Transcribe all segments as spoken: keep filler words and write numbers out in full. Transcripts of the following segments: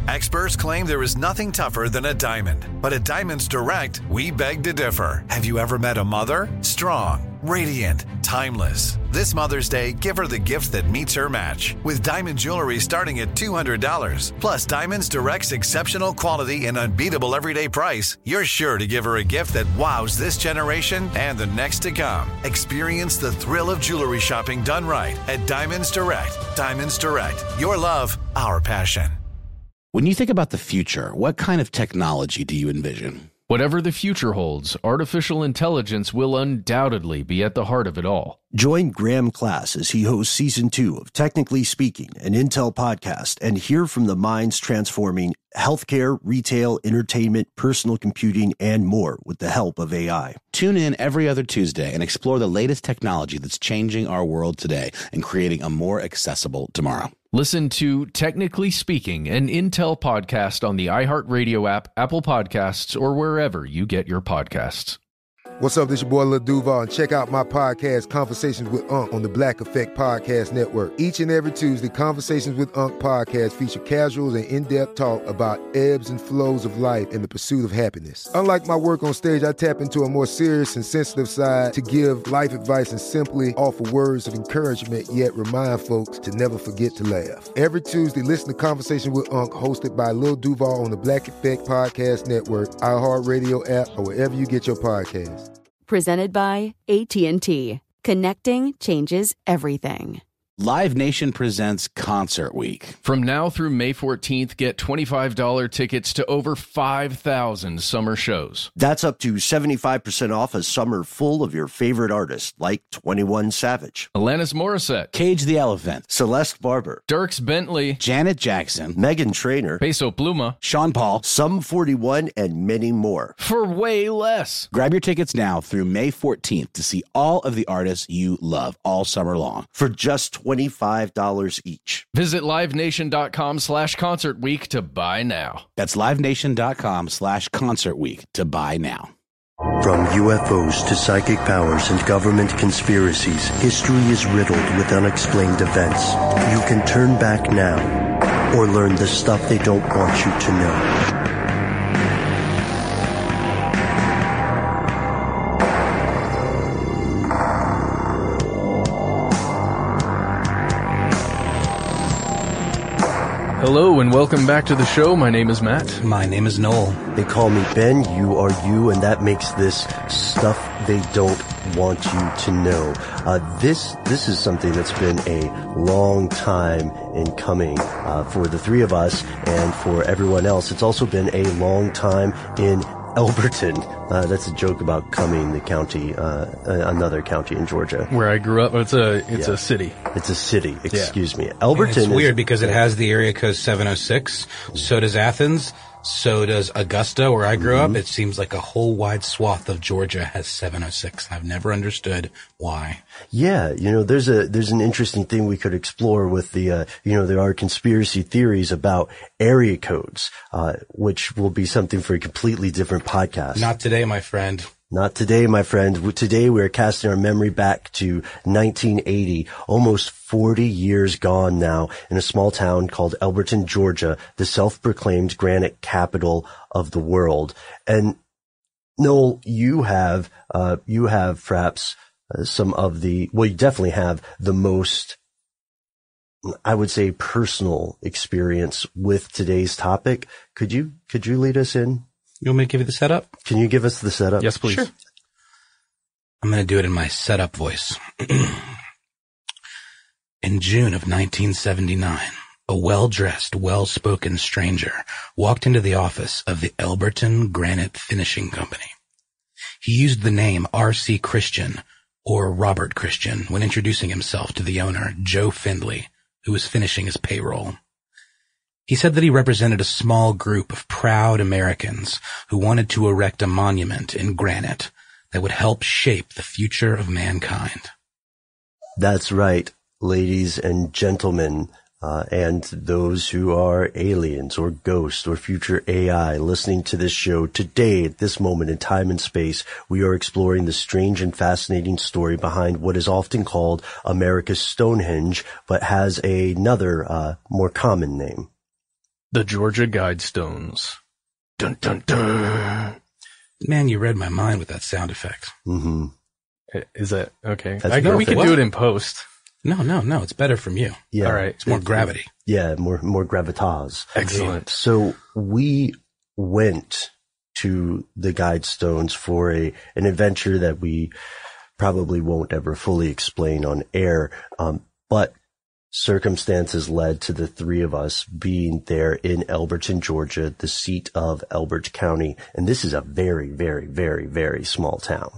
Experts claim there is nothing tougher than a diamond. But at Diamonds Direct, we beg to differ. Have you ever met a mother? Strong, radiant, timeless. This Mother's Day, give her the gift that meets her match. With diamond jewelry starting at two hundred dollars. Plus Diamonds Direct's exceptional quality and unbeatable everyday price, you're sure to give her a gift that wows this generation and the next to come. Experience the thrill of jewelry shopping done right at Diamonds Direct. Diamonds Direct. Your love, our passion. When you think about the future, what kind of technology do you envision? Whatever the future holds, artificial intelligence will undoubtedly be at the heart of it all. Join Graham Class as he hosts Season two of Technically Speaking, an Intel podcast, and hear from the minds transforming healthcare, retail, entertainment, personal computing, and more with the help of A I. Tune in every other Tuesday and explore the latest technology that's changing our world today and creating a more accessible tomorrow. Listen to Technically Speaking, an Intel podcast on the iHeartRadio app, Apple Podcasts, or wherever you get your podcasts. What's up, this your boy Lil Duval, and check out my podcast, Conversations with Unc, on the Black Effect Podcast Network. Each and every Tuesday, Conversations with Unc podcast feature casuals and in-depth talk about ebbs and flows of life and the pursuit of happiness. Unlike my work on stage, I tap into a more serious and sensitive side to give life advice and simply offer words of encouragement, yet remind folks to never forget to laugh. Every Tuesday, listen to Conversation with Unc, hosted by Lil Duval on the Black Effect Podcast Network, iHeartRadio app, or wherever you get your podcasts. Presented by A T and T. Connecting changes everything. Live Nation presents Concert Week. From now through May fourteenth, get twenty-five dollars tickets to over five thousand summer shows. That's up to seventy-five percent off a summer full of your favorite artists, like twenty-one Savage, Alanis Morissette, Cage the Elephant, Celeste Barber, Dierks Bentley, Janet Jackson, Meghan Trainor, Peso Pluma, Sean Paul, Sum forty-one, and many more. For way less. Grab your tickets now through May fourteenth to see all of the artists you love all summer long. For just twenty-five dollars each. Visit livenation.com slash concert week to buy now. That's livenation.com slash concert week to buy now. From U F Os to psychic powers and government conspiracies, history is riddled with unexplained events. You can turn back now or learn the stuff they don't want you to know. Hello and welcome back to the show. My name is Matt. My name is Noel. They call me Ben, you are you, and that makes this stuff they don't want you to know. Uh, this, this is something that's been a long time in coming, uh, for the three of us and for everyone else. It's also been a long time in Elberton. Uh, that's a joke about Cumming, the county, uh, another county in Georgia. Where I grew up. It's a, it's yeah. a city. It's a city. Excuse yeah. me. Elberton. And it's weird because it has the area code seven oh six. So does Athens. So does Augusta, where I grew mm-hmm. up. It seems like a whole wide swath of Georgia has seven oh six. I've never understood why. Yeah, you know, there's a there's an interesting thing we could explore with the, uh, you know, there are conspiracy theories about area codes, uh, which will be something for a completely different podcast. Not today, my friend. Not today, my friend. Today we are casting our memory back to nineteen eighty, almost forty years gone now, in a small town called Elberton, Georgia, the self-proclaimed granite capital of the world. And Noel, you have, uh, you have perhaps uh, some of the, well, you definitely have the most, I would say, personal experience with today's topic. Could you, could you lead us in? You want me to give you the setup? Can you give us the setup? Yes, please. Sure. I'm going to do it in my setup voice. In June of nineteen seventy-nine, a well-dressed, well-spoken stranger walked into the office of the Elberton Granite Finishing Company. He used the name R C Christian, or Robert Christian, when introducing himself to the owner, Joe Findley, who was finishing his payroll. He said that he represented a small group of proud Americans who wanted to erect a monument in granite that would help shape the future of mankind. That's right, ladies and gentlemen, uh, and those who are aliens or ghosts or future A I listening to this show today at this moment in time and space. We are exploring the strange and fascinating story behind what is often called America's Stonehenge, but has another, uh, more common name. The Georgia Guidestones. Dun, dun, dun. Man, you read my mind with that sound effect. Mm-hmm. Is that okay? That's I guess we perfect. could do it in post. No, no, no. It's better from you. Yeah. All right. It's more gravity. Yeah, more more gravitas. Excellent. So we went to the Guidestones for a an adventure that we probably won't ever fully explain on air, um, but circumstances led to the three of us being there in Elberton, Georgia, the seat of Elbert County. And this is a very, very, very, very small town.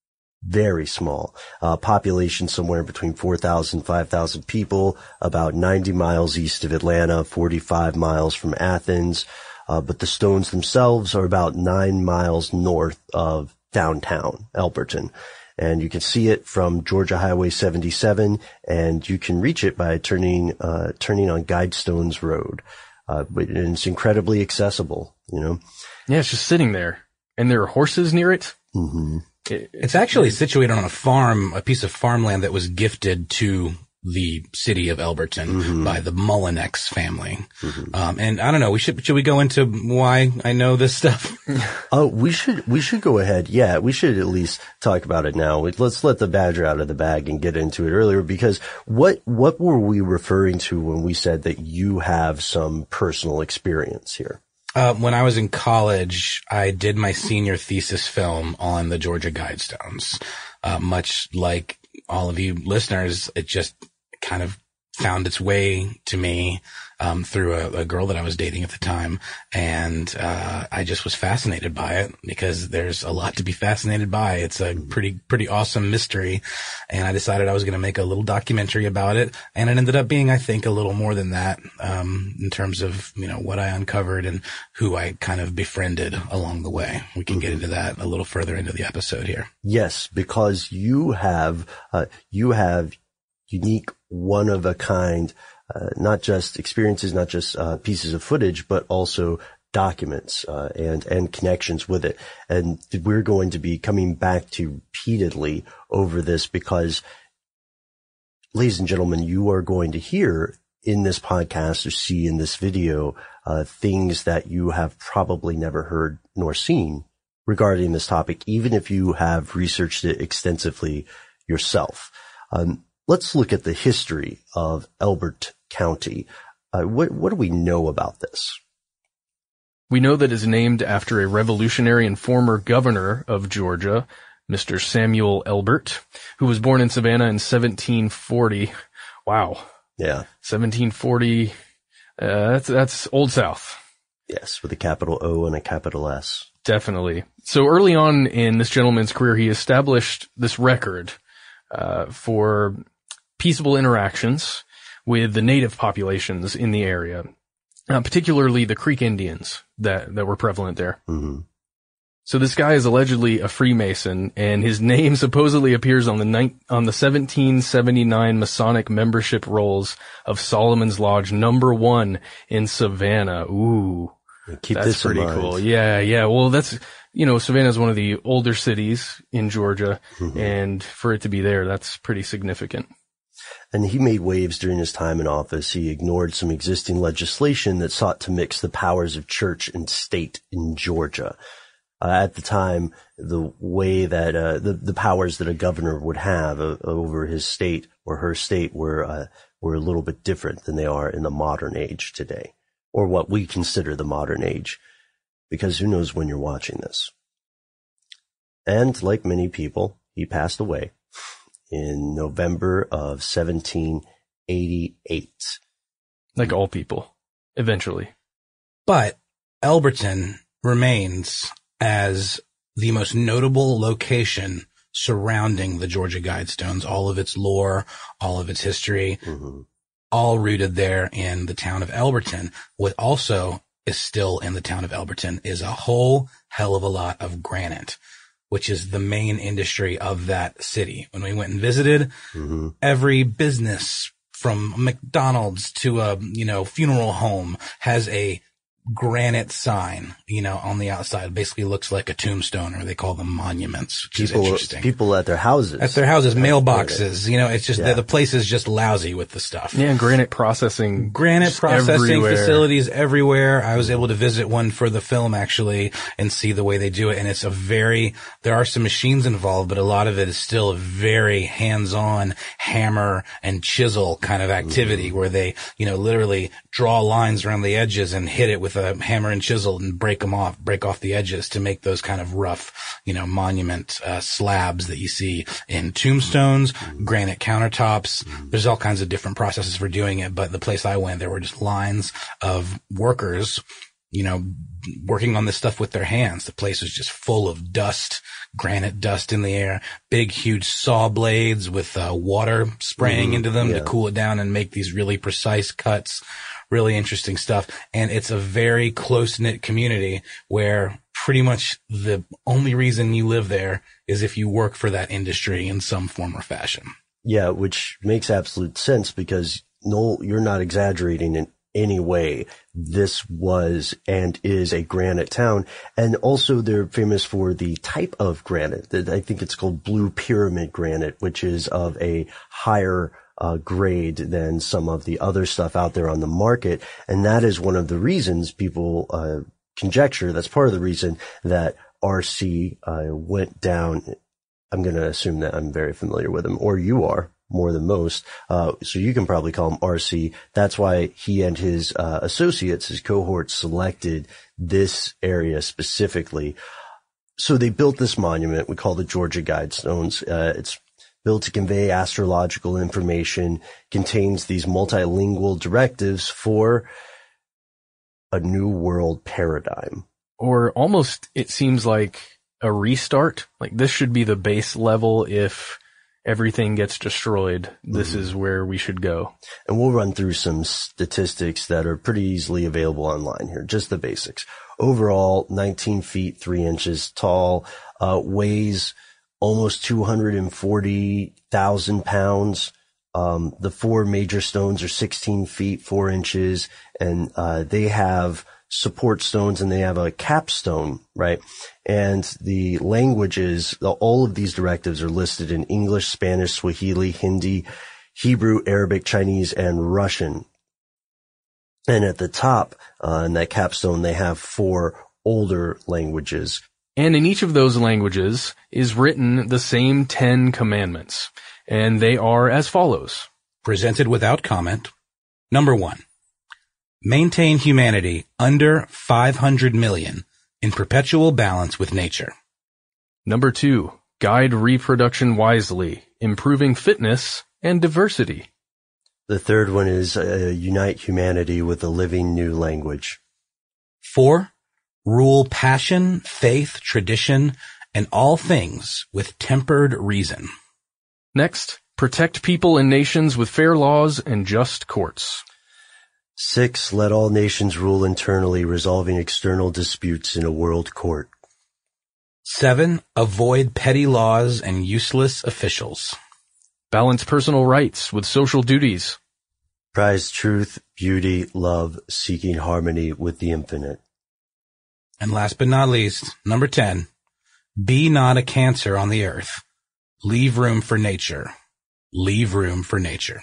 Very small. Uh, population somewhere between four thousand, five thousand people, about ninety miles east of Atlanta, forty-five miles from Athens. Uh, but the stones themselves are about nine miles north of downtown Elberton. And you can see it from Georgia Highway seventy-seven, and you can reach it by turning, uh, turning on Guidestones Road. Uh, but and it's incredibly accessible, you know? Yeah, it's just sitting there. And there are horses near it. Mm-hmm. It, It's actually situated on a farm, a piece of farmland that was gifted to the city of Elberton Mm-hmm. by the Mullinex family. Mm-hmm. Um, and I don't know, we should, should we go into why I know this stuff? Oh, we should, we should go ahead. Yeah, we should at least talk about it now. Let's let the badger out of the bag and get into it earlier, because what, what were we referring to when we said that you have some personal experience here? Uh, when I was in college, I did my senior thesis film on the Georgia Guidestones. Uh, much like all of you listeners, it just kind of found its way to me, um, through a, a girl that I was dating at the time. And, uh, I just was fascinated by it because there's a lot to be fascinated by. It's a pretty, pretty awesome mystery. And I decided I was going to make a little documentary about it. And it ended up being, I think, a little more than that, um, in terms of, you know, what I uncovered and who I kind of befriended along the way. We can get into that a little further into the episode here. Yes, because you have, uh, you have unique, one of a kind, uh, not just experiences, not just, uh, pieces of footage, but also documents, uh, and, and connections with it. And we're going to be coming back to repeatedly over this because, ladies and gentlemen, you are going to hear in this podcast or see in this video, uh, things that you have probably never heard nor seen regarding this topic, even if you have researched it extensively yourself. Um, Let's look at the history of Elbert County. Uh, what, what do we know about this? We know that it's named after a revolutionary and former governor of Georgia, Mister Samuel Elbert, who was born in Savannah in seventeen forty. Wow. Yeah. seventeen forty. Uh, that's, that's Old South. Yes, with a capital O and a capital S. Definitely. So early on in this gentleman's career, he established this record, uh, for peaceable interactions with the native populations in the area, uh, particularly the Creek Indians that, that were prevalent there. Mm-hmm. So this guy is allegedly a Freemason, and his name supposedly appears on the ni- on the seventeen seventy-nine Masonic membership rolls of Solomon's Lodge number one in Savannah. Ooh. Keep that's this in pretty mind. cool. Yeah, yeah. Well, that's, you know, Savannah is one of the older cities in Georgia, Mm-hmm. and for it to be there, that's pretty significant. And he made waves during his time in office. He ignored some existing legislation that sought to mix the powers of church and state in Georgia. Uh, at the time, the way that, uh, the, the powers that a governor would have uh, over his state or her state were, uh, were a little bit different than they are in the modern age today, or what we consider the modern age, because who knows when you're watching this. And like many people, he passed away in November of seventeen eighty-eight. Like all people, eventually. But Elberton remains as the most notable location surrounding the Georgia Guidestones, all of its lore, all of its history, Mm-hmm. all rooted there in the town of Elberton. What also is still in the town of Elberton is a whole hell of a lot of granite, which is the main industry of that city. When we went and visited, Mm-hmm. every business from McDonald's to a, you know, funeral home has a granite sign, you know, on the outside. It basically looks like a tombstone, or they call them monuments, which people, is interesting. People at their houses. At their houses, mailboxes, you know, it's just, yeah. the, the place is just lousy with the stuff. Yeah, and granite processing. Granite processing everywhere. facilities everywhere. I was able to visit one for the film, actually, and see the way they do it. And it's a very, there are some machines involved, but a lot of it is still a very hands-on hammer and chisel kind of activity, mm-hmm. where they, you know, literally draw lines around the edges and hit it with a hammer and chisel and break them off, break off the edges to make those kind of rough, you know, monument uh, slabs that you see in tombstones, mm-hmm. granite countertops. Mm-hmm. There's all kinds of different processes for doing it, but the place I went, there were just lines of workers, you know, working on this stuff with their hands. The place was just full of dust, granite dust in the air, big, huge saw blades with uh, water spraying mm-hmm. into them yeah. to cool it down and make these really precise cuts. Really interesting stuff. And it's a very close-knit community where pretty much the only reason you live there is if you work for that industry in some form or fashion. Yeah, which makes absolute sense because, no, you're not exaggerating in any way. This was and is a granite town. And also they're famous for the type of granite. I think it's called blue pyramid granite, which is of a higher Uh, grade than some of the other stuff out there on the market. And that is one of the reasons people, uh, conjecture, that's part of the reason that R C, uh, went down. I'm going to assume that I'm very familiar with him, or you are more than most. Uh, so you can probably call him R C. That's why he and his, uh, associates, his cohorts selected this area specifically. So they built this monument we call the Georgia Guidestones. Uh, it's built to convey astrological information, contains these multilingual directives for a new world paradigm. Or almost, it seems like a restart. Like this should be the base level. If everything gets destroyed, this mm-hmm. is where we should go. And we'll run through some statistics that are pretty easily available online here, just the basics. Overall, nineteen feet, three inches tall, uh, weighs almost two hundred forty thousand pounds. Um, the four major stones are sixteen feet, four inches, and, uh, they have support stones and they have a capstone, right? And the languages, all of these directives are listed in English, Spanish, Swahili, Hindi, Hebrew, Arabic, Chinese, and Russian. And at the top, uh, in that capstone, they have four older languages. And in each of those languages is written the same Ten Commandments, and they are as follows. Presented without comment. Number one, maintain humanity under five hundred million in perpetual balance with nature. Number two, guide reproduction wisely, improving fitness and diversity. The third one is uh, unite humanity with a living new language. Four, rule passion, faith, tradition, and all things with tempered reason. Next, protect people and nations with fair laws and just courts. Six, let all nations rule internally, resolving external disputes in a world court. Seven, avoid petty laws and useless officials. Balance personal rights with social duties. Prize truth, beauty, love, seeking harmony with the infinite. And last but not least, number ten, be not a cancer on the earth. Leave room for nature. Leave room for nature.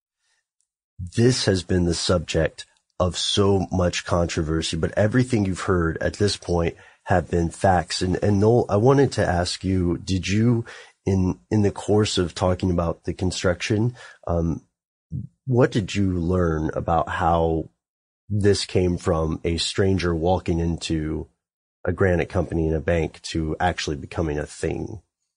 This has been the subject of so much controversy, but everything you've heard at this point have been facts. And, and Noel, I wanted to ask you, did you, in, in the course of talking about the construction, um, what did you learn about how this came from a stranger walking into a granite company and a bank to actually becoming a thing?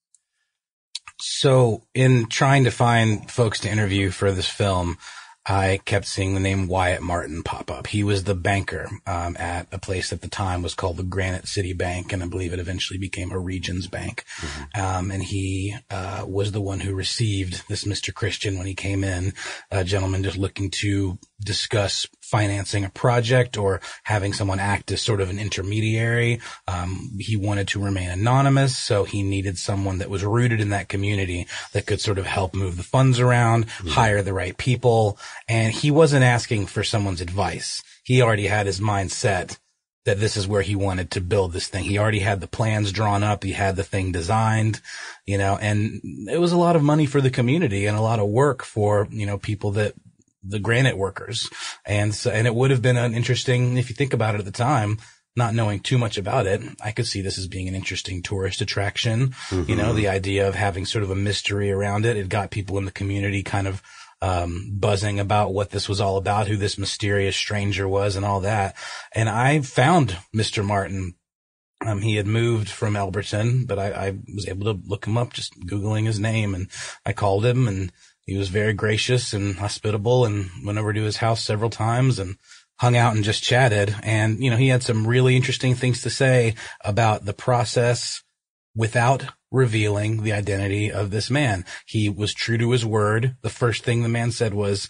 So in trying to find folks to interview for this film, I kept seeing the name Wyatt Martin pop up. He was the banker um, at a place at the time was called the Granite City Bank, and I believe it eventually became a Regions Bank. Mm-hmm. Um, and he uh, was the one who received this Mister Christian when he came in, a gentleman just looking to discuss financing a project or having someone act as sort of an intermediary. Um, he wanted to remain anonymous, so he needed someone that was rooted in that community that could sort of help move the funds around, mm-hmm. hire the right people. And he wasn't asking for someone's advice. He already had his mind set that this is where he wanted to build this thing. He already had the plans drawn up. He had the thing designed, you know, and it was a lot of money for the community and a lot of work for, you know, people that, the granite workers. And so, and it would have been an interesting, if you think about it at the time, not knowing too much about it, I could see this as being an interesting tourist attraction. Mm-hmm. You know, the idea of having sort of a mystery around it. It got people in the community kind of um buzzing about what this was all about, who this mysterious stranger was and all that. And I found Mister Martin. Um, he had moved from Elberton, but I, I was able to look him up just Googling his name, and I called him, and he was very gracious and hospitable, and went over to his house several times and hung out and just chatted. And, you know, he had some really interesting things to say about the process without revealing the identity of this man. He was true to his word. The first thing the man said was,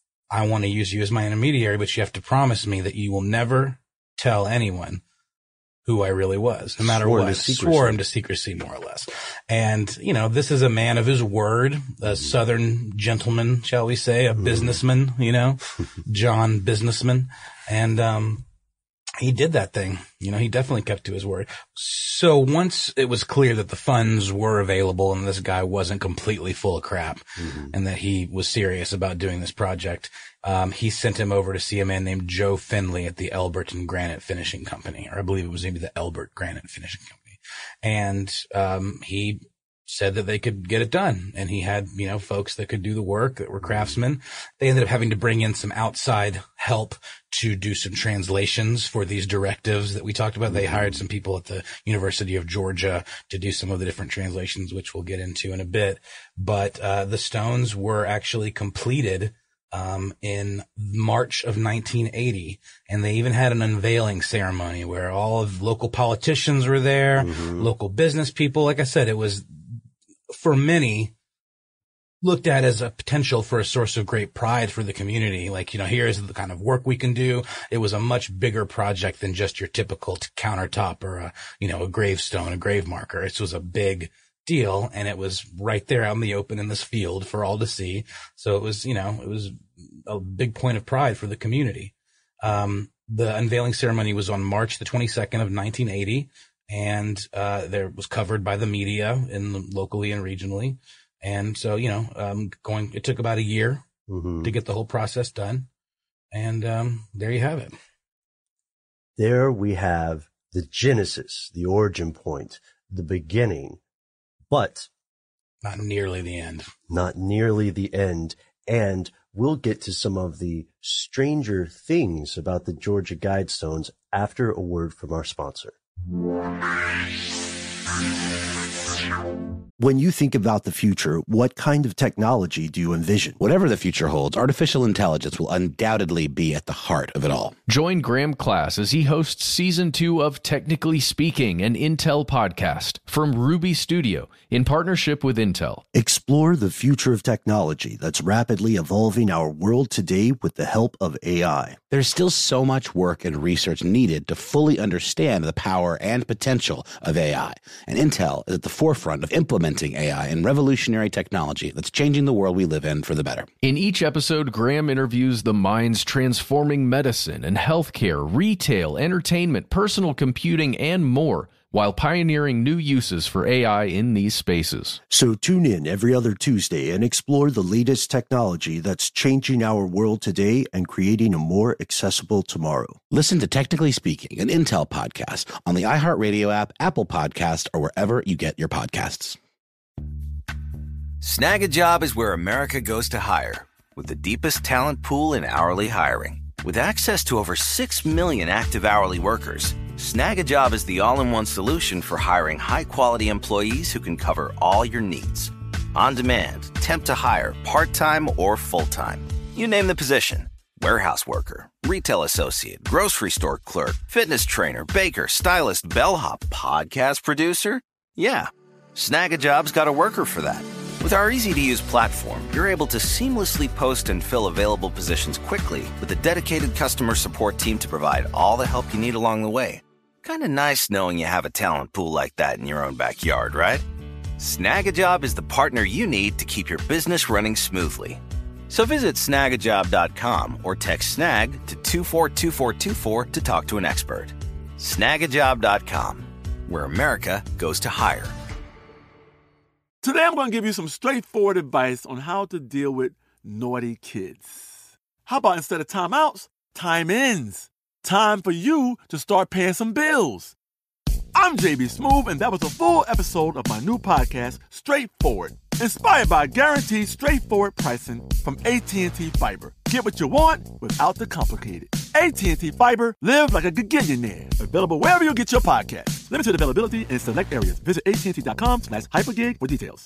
I want to use you as my intermediary, but you have to promise me that you will never tell anyone who I really was, no matter what. Swore him to secrecy, more or less. And, you know, this is a man of his word, a Southern gentleman, shall we say, a businessman, you know, John businessman. And, um, he did that thing. You know, he definitely kept to his word. So once it was clear that the funds were available and this guy wasn't completely full of crap, mm-hmm. and that he was serious about doing this project, um, he sent him over to see a man named Joe Finley at the Elberton Granite Finishing Company, or I believe it was maybe the Elbert Granite Finishing Company. And, um, he said that they could get it done. And he had, you know, folks that could do the work that were craftsmen. They ended up having to bring in some outside help to do some translations for these directives that we talked about. They hired some people at the University of Georgia to do some of the different translations, which we'll get into in a bit. But, uh, the stones were actually completed, um, in March of nineteen eighty. And they even had an unveiling ceremony where all of local politicians were there, mm-hmm. local business people. Like I said, it was, for many, looked at as a potential for a source of great pride for the community. Like, you know, here's the kind of work we can do. It was a much bigger project than just your typical countertop or a, you know, a gravestone, a grave marker. It was a big deal, and it was right there out in the open in this field for all to see. So it was, you know, it was a big point of pride for the community. Um, the unveiling ceremony was on March the twenty-second of nineteen eighty. And, uh, there was covered by the media in the, locally and regionally. And so, you know, um, going, it took about a year mm-hmm. to get the whole process done. And, um, there you have it. There we have the genesis, the origin point, the beginning, but not nearly the end, not nearly the end. And we'll get to some of the stranger things about the Georgia Guidestones after a word from our sponsor. When you think about the future, what kind of technology do you envision? Whatever the future holds, artificial intelligence will undoubtedly be at the heart of it all. Join Graham Class as he hosts season two of Technically Speaking, an Intel podcast from Ruby Studio in partnership with Intel. Explore the future of technology that's rapidly evolving our world today with the help of A I. There's still so much work and research needed to fully understand the power and potential of A I. And Intel is at the forefront of implementing A I and revolutionary technology that's changing the world we live in for the better. In each episode, Graham interviews the minds transforming medicine and healthcare, retail, entertainment, personal computing, and more, while pioneering new uses for A I in these spaces. So tune in every other Tuesday and explore the latest technology that's changing our world today and creating a more accessible tomorrow. Listen to Technically Speaking, an Intel podcast on the iHeartRadio app, Apple Podcast, or wherever you get your podcasts. Snag a Job is where America goes to hire, with the deepest talent pool in hourly hiring. With access to over six million active hourly workers, Snag a Job is the all-in-one solution for hiring high-quality employees who can cover all your needs. On demand, temp to hire, part-time or full-time. You name the position. Warehouse worker, retail associate, grocery store clerk, fitness trainer, baker, stylist, bellhop, podcast producer. Yeah, Snag a Job's got a worker for that. With With our easy-to-use platform, you're able to seamlessly post and fill available positions quickly with a dedicated customer support team to provide all the help you need along the way. Kind of nice knowing you have a talent pool like that in your own backyard, right? Snag a Job is the partner you need to keep your business running smoothly. So visit snag a job dot com or text snag to two four two four two four to talk to an expert. snag a job dot com, where America goes to hire. Today I'm going to give you some straightforward advice on how to deal with naughty kids. How about instead of timeouts, time-ins? Time for you to start paying some bills. I'm J B Smoove, and that was a full episode of my new podcast, Straightforward, inspired by guaranteed straightforward pricing from A T and T Fiber. Get what you want without the complicated. A T and T Fiber, live like a gigillionaire. Available wherever you get your podcast. Limited availability in select areas. Visit A T and T dot com slash hypergig for details.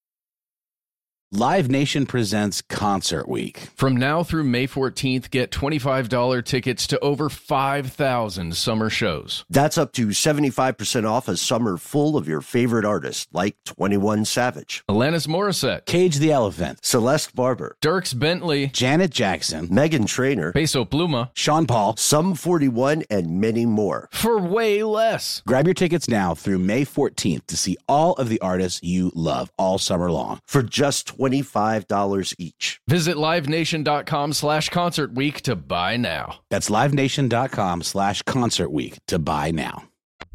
Live Nation presents Concert Week. From now through May fourteenth, get twenty-five dollars tickets to over five thousand summer shows. That's up to seventy-five percent off a summer full of your favorite artists, like twenty-one Savage, Alanis Morissette, Cage the Elephant, Celeste Barber, Dierks Bentley, Janet Jackson, Meghan Trainor, Peso Pluma, Sean Paul, Sum forty-one, and many more. For way less. Grab your tickets now through May fourteenth to see all of the artists you love all summer long for just twenty-five dollars each. Visit livenation.com slash concert week to buy now. That's livenation.com slash concert week to buy now.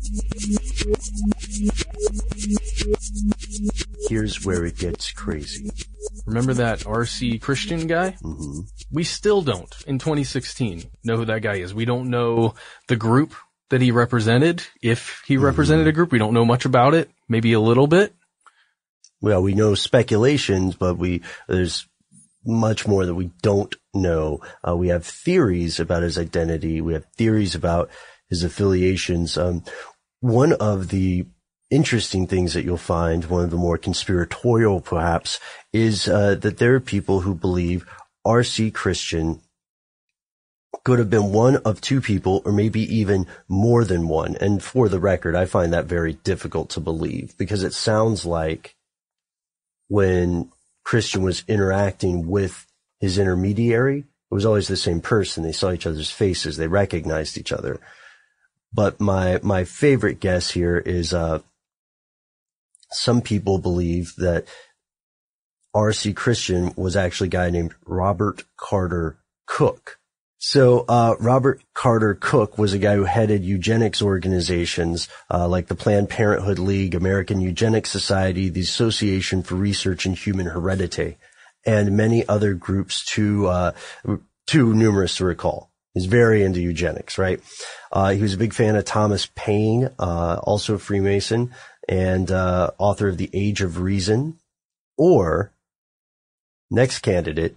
Here's where it gets crazy. Remember that R C Christian guy? Mm-hmm. We still don't, in twenty sixteen, know who that guy is. We don't know the group that he represented. If he represented mm-hmm. a group, we don't know much about it. Maybe a little bit. Well, we know speculations, but we there's much more that we don't know. Uh, we have theories about his identity. We have theories about his affiliations. Um, one of the interesting things that you'll find, one of the more conspiratorial perhaps, is uh, that there are people who believe R C Christian could have been one of two people, or maybe even more than one. And for the record, I find that very difficult to believe, because it sounds like when Christian was interacting with his intermediary, it was always the same person. They saw each other's faces. They recognized each other. But my, my favorite guess here is, uh, some people believe that R C Christian was actually a guy named Robert Carter Cook. So, uh, Robert Carter Cook was a guy who headed eugenics organizations, uh, like the Planned Parenthood League, American Eugenics Society, the Association for Research in Human Heredity, and many other groups too, uh, too numerous to recall. He's very into eugenics, right? Uh, he was a big fan of Thomas Paine, uh, also a Freemason, and, uh, author of The Age of Reason. Or, next candidate,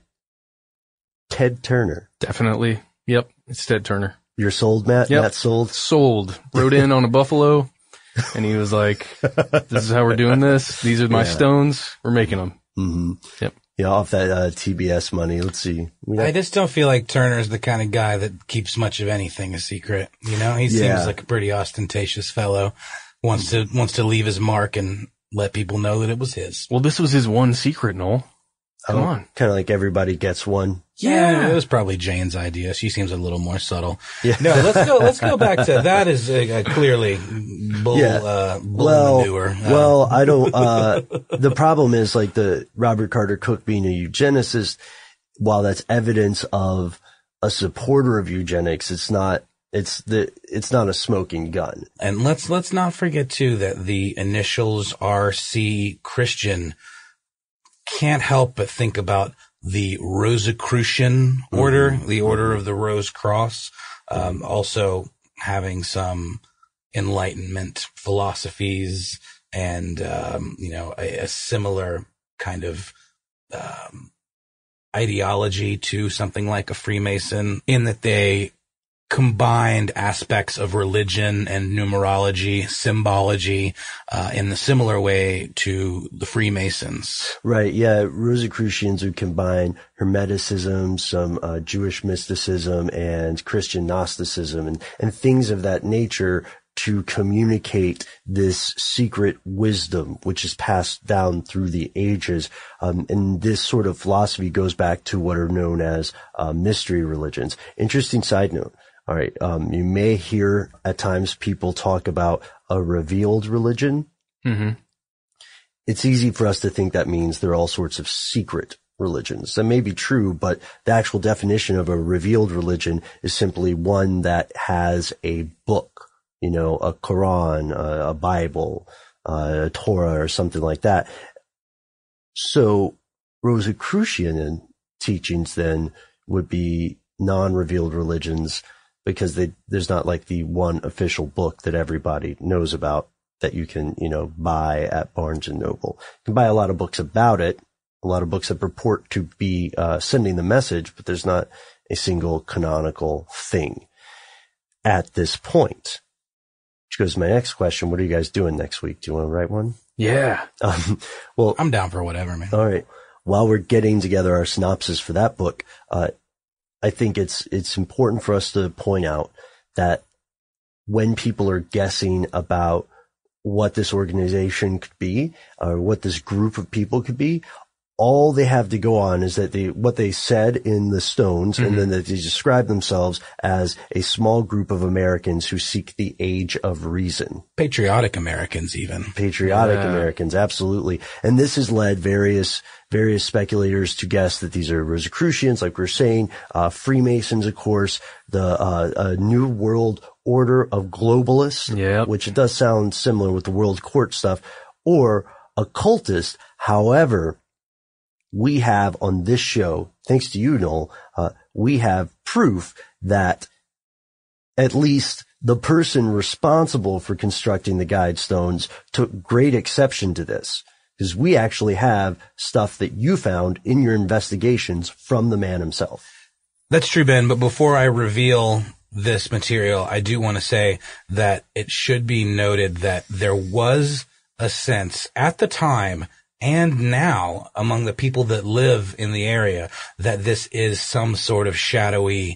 Ted Turner. Definitely. Yep. It's Ted Turner. You're sold, Matt? Yep. Matt sold? Sold. Rode in on a buffalo, and he was like, this is how we're doing this. These are my yeah. stones. We're making them. Mm-hmm. Yep. Yeah, off that uh, T B S money. Let's see. Got- I just don't feel like Turner's the kind of guy that keeps much of anything a secret. You know, he yeah. seems like a pretty ostentatious fellow. Wants to wants to leave his mark and let people know that it was his. Well, this was his one secret, Noel. Come oh, on. Kind of like everybody gets one. Yeah, it was probably Jane's idea. She seems a little more subtle. Yeah. No, let's go. Let's go back to that. Is uh, clearly bull, yeah. uh, bull well, manure. Uh, well, I don't. Uh, the problem is like the Robert Carter Cook being a eugenicist. While that's evidence of a supporter of eugenics, it's not. It's the. It's not a smoking gun. And let's let's not forget too that the initials R C Christian. Can't help but think about the Rosicrucian order, mm-hmm. the Order of the Rose Cross, um, also having some Enlightenment philosophies and, um, you know, a, a similar kind of um, ideology to something like a Freemason, in that they combined aspects of religion and numerology, symbology, uh, in the similar way to the Freemasons. Right. Yeah. Rosicrucians would combine Hermeticism, some, uh, Jewish mysticism and Christian Gnosticism and, and things of that nature to communicate this secret wisdom, which is passed down through the ages. Um, and this sort of philosophy goes back to what are known as uh, mystery religions. Interesting side note. All right. Um, you may hear at times people talk about a revealed religion. Mm-hmm. It's easy for us to think that means there are all sorts of secret religions. That may be true, but the actual definition of a revealed religion is simply one that has a book, you know, a Quran, a, a Bible, uh, a Torah, or something like that. So Rosicrucian teachings then would be non-revealed religions, because they, there's not like the one official book that everybody knows about that you can, you know, buy at Barnes and Noble. You can buy a lot of books about it, a lot of books that purport to be uh, sending the message, but there's not a single canonical thing at this point. Which goes to my next question. What are you guys doing next week? Do you want to write one? Yeah. Um, well, I'm down for whatever, man. All right. While we're getting together our synopsis for that book, uh, I think it's, it's important for us to point out that when people are guessing about what this organization could be, or what this group of people could be, all they have to go on is that they, what they said in the Stones, mm-hmm. and then that they describe themselves as a small group of Americans who seek the age of reason. Patriotic Americans, even. Patriotic yeah. Americans, absolutely. And this has led various, various speculators to guess that these are Rosicrucians, like we're saying, uh, Freemasons, of course, the, uh, uh New World Order of Globalists, yep. which it does sound similar with the World Court stuff, or occultists. However, we have on this show, thanks to you, Noel, uh, we have proof that at least the person responsible for constructing the guide stones took great exception to this, because we actually have stuff that you found in your investigations from the man himself. That's true, Ben, but before I reveal this material, I do want to say that it should be noted that there was a sense at the time and now among the people that live in the area that this is some sort of shadowy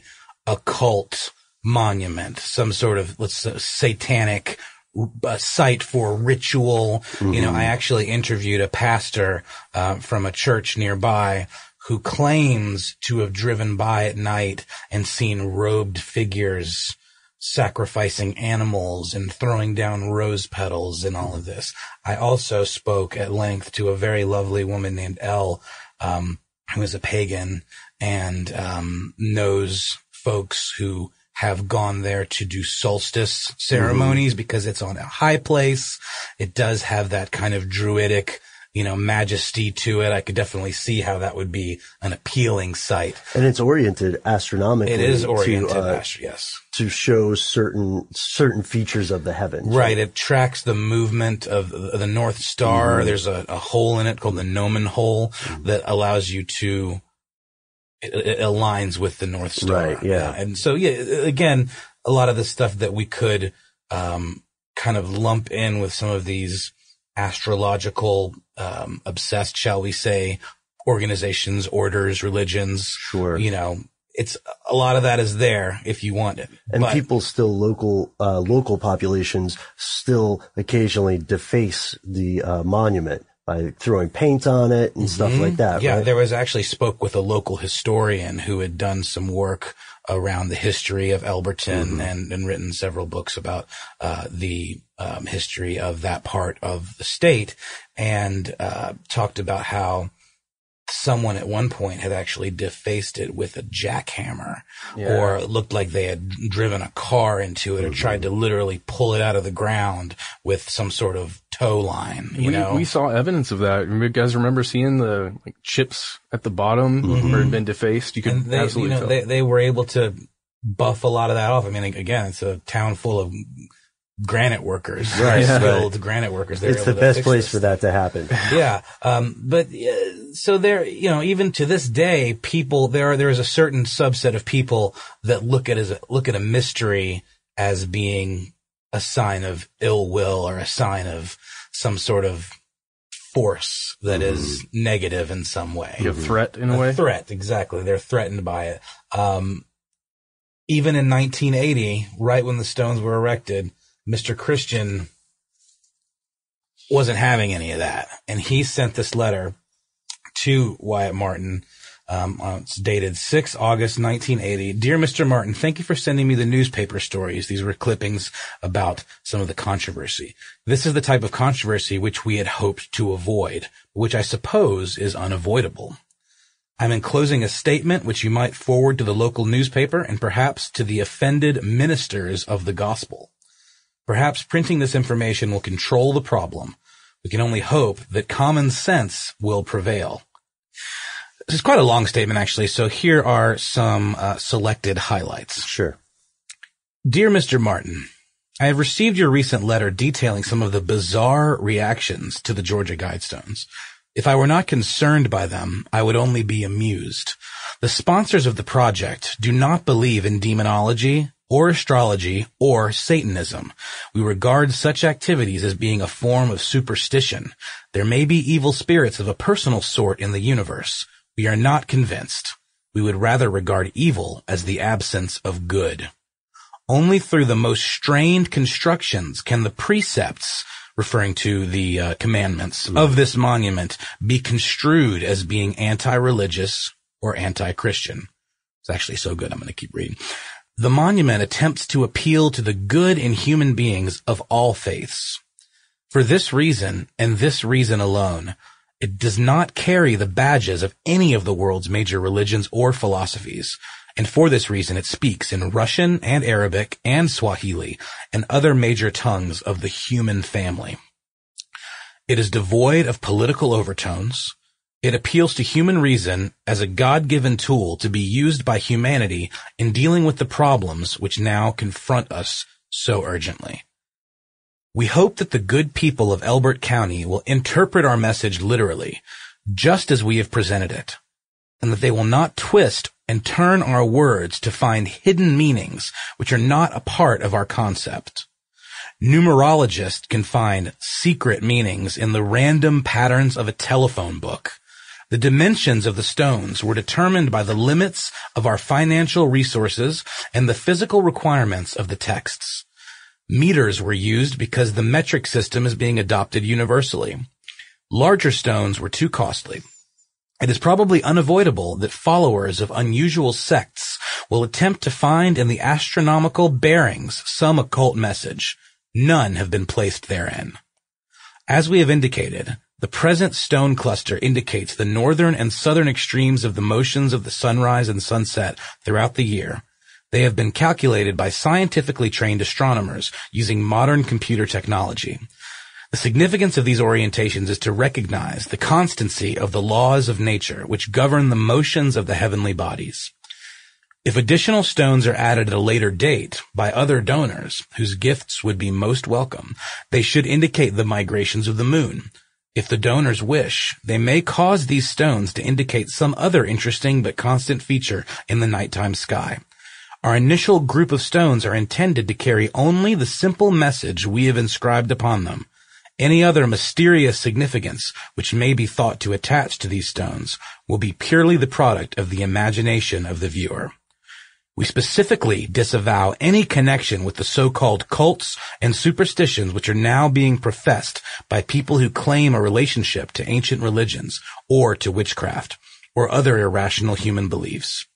occult monument, some sort of, let's say, satanic uh, site for ritual. Mm-hmm. You know, I actually interviewed a pastor uh, from a church nearby who claims to have driven by at night and seen robed figures sacrificing animals and throwing down rose petals and all of this. I also spoke at length to a very lovely woman named Elle, um, who is a pagan and um, knows folks who have gone there to do solstice ceremonies mm-hmm. because it's on a high place. It does have that kind of druidic, you know, majesty to it. I could definitely see how that would be an appealing sight. And it's oriented astronomically. It is oriented, to, uh, astro- yes. to show certain, certain features of the heavens. Right. It tracks the movement of the North Star. Mm-hmm. There's a, a hole in it called the Gnomon hole mm-hmm. that allows you to, it, it aligns with the North Star. Right. Yeah. Uh, and so, yeah, again, a lot of the stuff that we could, um, kind of lump in with some of these astrological, um, obsessed, shall we say, organizations, orders, religions. Sure. You know, it's a lot of that is there if you want it. And but, people still local, uh, local populations still occasionally deface the, uh, monument by throwing paint on it and mm-hmm. stuff like that. Yeah. Right? There was actually spoke with a local historian who had done some work around the history of Elberton mm-hmm. and, and written several books about, uh, the, um, history of that part of the state, and, uh, talked about how someone at one point had actually defaced it with a jackhammer yeah. or it looked like they had driven a car into it mm-hmm. or tried to literally pull it out of the ground with some sort of tow line, you we, know? We saw evidence of that. You guys remember seeing the like, chips at the bottom mm-hmm. where it had been defaced? You could and they, absolutely you know, tell. They, they were able to buff a lot of that off. I mean, again, it's a town full of granite workers, right? Skilled right. granite workers. They're it's the best place this. for that to happen. Yeah. Um, but, uh, so there, you know, even to this day, people, there are, there is a certain subset of people that look at as a, look at a mystery as being a sign of ill will or a sign of some sort of force that mm-hmm. is negative in some way. A threat in a, a way? Threat, exactly. They're threatened by it. Um, even in nineteen eighty, right when the stones were erected, Mister Christian wasn't having any of that. And he sent this letter to Wyatt Martin. Um, uh, it's dated sixth of August, nineteen eighty. Dear Mister Martin, thank you for sending me the newspaper stories. These were clippings about some of the controversy. This is the type of controversy which we had hoped to avoid, which I suppose is unavoidable. I'm enclosing a statement which you might forward to the local newspaper and perhaps to the offended ministers of the gospel. Perhaps printing this information will control the problem. We can only hope that common sense will prevail. This is quite a long statement, actually, so here are some uh, selected highlights. Sure. Dear Mister Martin, I have received your recent letter detailing some of the bizarre reactions to the Georgia Guidestones. If I were not concerned by them, I would only be amused. The sponsors of the project do not believe in demonology or astrology or Satanism. We regard such activities as being a form of superstition. There may be evil spirits of a personal sort in the universe. We are not convinced. We would rather regard evil as the absence of good. Only through the most strained constructions can the precepts, referring to the uh, commandments of this monument, be construed as being anti-religious or anti-Christian. It's actually so good, I'm going to keep reading. The monument attempts to appeal to the good in human beings of all faiths. For this reason, and this reason alone, it does not carry the badges of any of the world's major religions or philosophies, and for this reason it speaks in Russian and Arabic and Swahili and other major tongues of the human family. It is devoid of political overtones. It appeals to human reason as a God-given tool to be used by humanity in dealing with the problems which now confront us so urgently. We hope that the good people of Elbert County will interpret our message literally, just as we have presented it, and that they will not twist and turn our words to find hidden meanings which are not a part of our concept. Numerologists can find secret meanings in the random patterns of a telephone book. The dimensions of the stones were determined by the limits of our financial resources and the physical requirements of the texts. Meters were used because the metric system is being adopted universally. Larger stones were too costly. It is probably unavoidable that followers of unusual sects will attempt to find in the astronomical bearings some occult message. None have been placed therein. As we have indicated, the present stone cluster indicates the northern and southern extremes of the motions of the sunrise and sunset throughout the year. They have been calculated by scientifically trained astronomers using modern computer technology. The significance of these orientations is to recognize the constancy of the laws of nature which govern the motions of the heavenly bodies. If additional stones are added at a later date by other donors whose gifts would be most welcome, they should indicate the migrations of the moon. If the donors wish, they may cause these stones to indicate some other interesting but constant feature in the nighttime sky. Our initial group of stones are intended to carry only the simple message we have inscribed upon them. Any other mysterious significance which may be thought to attach to these stones will be purely the product of the imagination of the viewer. We specifically disavow any connection with the so-called cults and superstitions which are now being professed by people who claim a relationship to ancient religions or to witchcraft or other irrational human beliefs.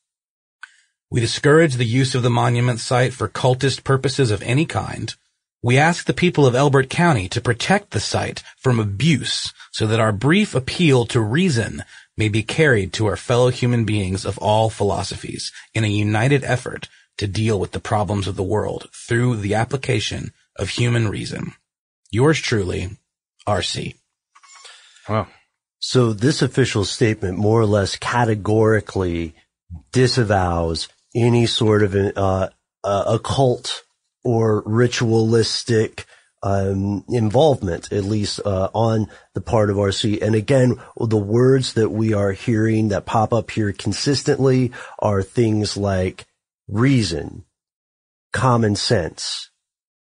We discourage the use of the monument site for cultist purposes of any kind. We ask the people of Elbert County to protect the site from abuse so that our brief appeal to reason may be carried to our fellow human beings of all philosophies in a united effort to deal with the problems of the world through the application of human reason. Yours truly, R C. Wow. So this official statement more or less categorically disavows any sort of uh, uh, occult or ritualistic um, involvement, at least uh, on the part of R C. And again, the words that we are hearing that pop up here consistently are things like reason, common sense.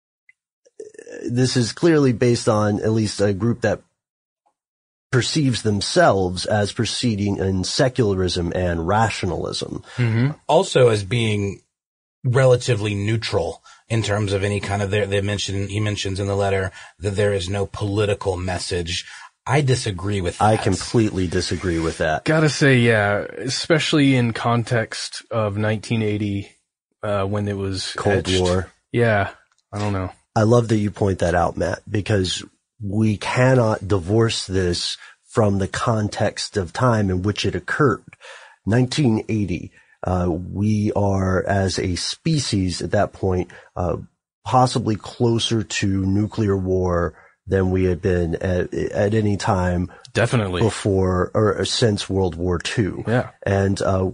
This is clearly based on at least a group that perceives themselves as proceeding in secularism and rationalism. Mm-hmm. Also as being relatively neutral in terms of any kind of their, they mention, he mentions in the letter that there is no political message. I disagree with that. I completely disagree with that. Gotta say, yeah, especially in context of nineteen eighty, uh, when it was Cold etched. War. Yeah. I don't know. I love that you point that out, Matt, because we cannot divorce this from the context of time in which it occurred. nineteen eighty. Uh, we are, as a species at that point, uh, possibly closer to nuclear war than we had been at, at any time. Definitely. Before or since World War Two. Yeah. And, uh,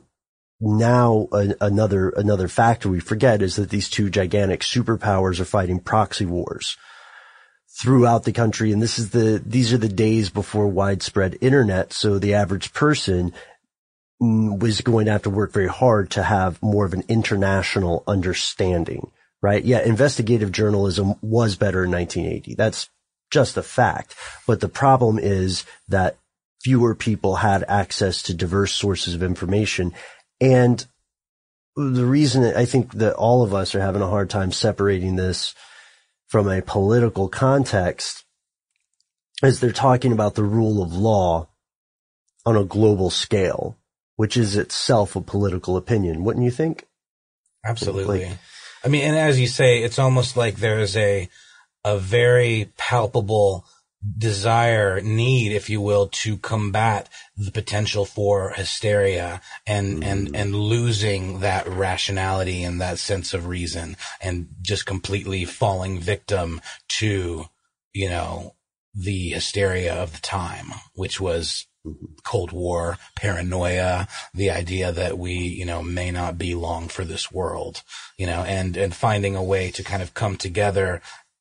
now uh, another, another factor we forget is that these two gigantic superpowers are fighting proxy wars throughout the country. And this is the, these are the days before widespread internet. So the average person was going to have to work very hard to have more of an international understanding, right? Yeah, investigative journalism was better in nineteen eighty. That's just a fact. But the problem is that fewer people had access to diverse sources of information. And the reason I think that all of us are having a hard time separating this from a political context is they're talking about the rule of law on a global scale, which is itself a political opinion, wouldn't you think? Absolutely. Like, I mean, and as you say, it's almost like there is a, a very palpable desire, need, if you will, to combat the potential for hysteria and, mm. and, and losing that rationality and that sense of reason and just completely falling victim to, you know, the hysteria of the time, which was Cold War, paranoia, the idea that we, you know, may not be long for this world, you know, and, and finding a way to kind of come together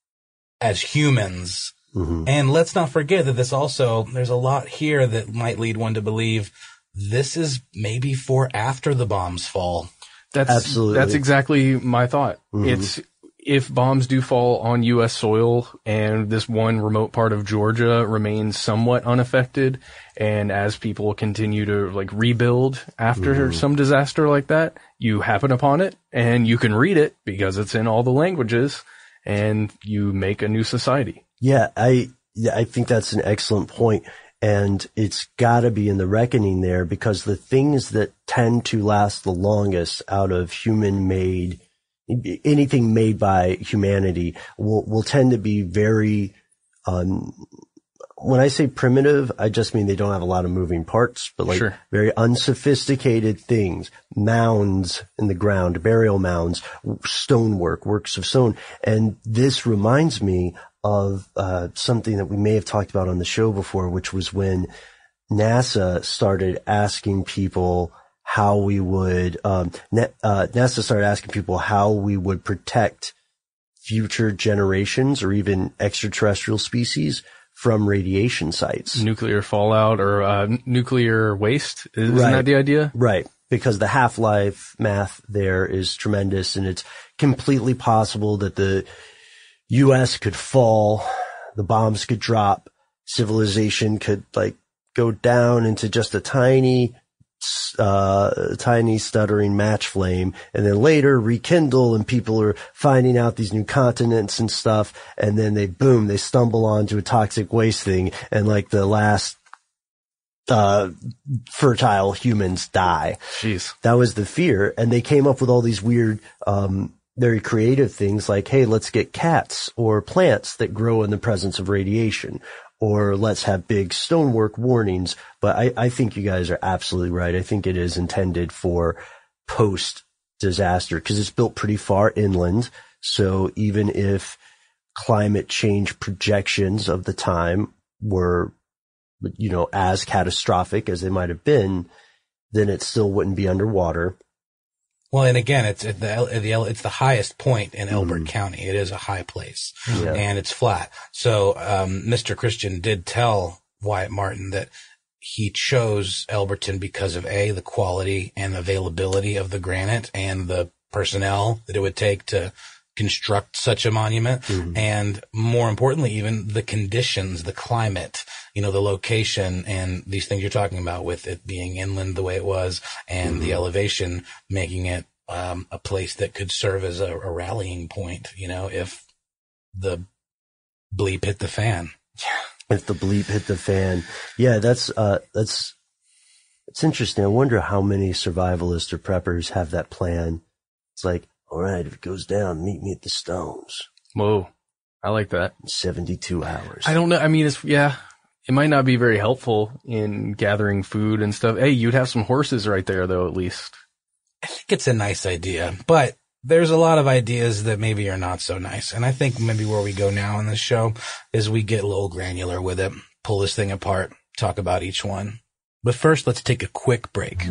as humans. Mm-hmm. And let's not forget that this also, there's a lot here that might lead one to believe this is maybe for after the bombs fall. That's, Absolutely. That's exactly my thought. Mm-hmm. It's, if bombs do fall on U S soil and this one remote part of Georgia remains somewhat unaffected, and as people continue to like rebuild after mm-hmm. some disaster like that, you happen upon it and you can read it because it's in all the languages and you make a new society. Yeah, I, yeah, I think that's an excellent point. And it's gotta be in the reckoning there, because the things that tend to last the longest out of human made, anything made by humanity will, will tend to be very, um, when I say primitive, I just mean they don't have a lot of moving parts, but like sure. very unsophisticated things, mounds in the ground, burial mounds, stonework, works of stone. And this reminds me of, uh, something that we may have talked about on the show before, which was when NASA started asking people how we would, um, uh, NASA started asking people how we would protect future generations or even extraterrestrial species from radiation sites. Nuclear fallout or, uh, n- nuclear waste. Isn't Right. that the idea? Right. Because the half-life math there is tremendous, and it's completely possible that the U S could fall, the bombs could drop, civilization could like go down into just a tiny uh, tiny stuttering match flame, and then later rekindle, and people are finding out these new continents and stuff, and then they, boom, they stumble onto a toxic waste thing, and like the last, uh, fertile humans die. Jeez. That was the fear, and they came up with all these weird, um, very creative things like, hey, let's get cats or plants that grow in the presence of radiation. Or let's have big stonework warnings. But I, I think you guys are absolutely right. I think it is intended for post-disaster because it's built pretty far inland. So even if climate change projections of the time were, you know, as catastrophic as they might have been, then it still wouldn't be underwater. Well, and again, it's at the, the it's the highest point in Elbert Mm-hmm. County. It is a high place, Yeah. and it's flat. So, um, Mister Christian did tell Wyatt Martin that he chose Elberton because of A, the quality and availability of the granite and the personnel that it would take to construct such a monument. Mm-hmm. And more importantly, even the conditions, the climate, you know, the location and these things you're talking about with it being inland the way it was and Mm-hmm. the elevation making it um, a place that could serve as a, a rallying point, you know, if the bleep hit the fan. If the bleep hit the fan. Yeah, that's, uh, that's, it's interesting. I wonder how many survivalists or preppers have that plan. It's like, all right, if it goes down, meet me at the Stones. Whoa. I like that. seventy-two hours. I don't know. I mean, it's, yeah, it might not be very helpful in gathering food and stuff. Hey, you'd have some horses right there though, at least. I think it's a nice idea, but there's a lot of ideas that maybe are not so nice. And I think maybe where we go now in this show is we get a little granular with it, pull this thing apart, talk about each one. But first, let's take a quick break.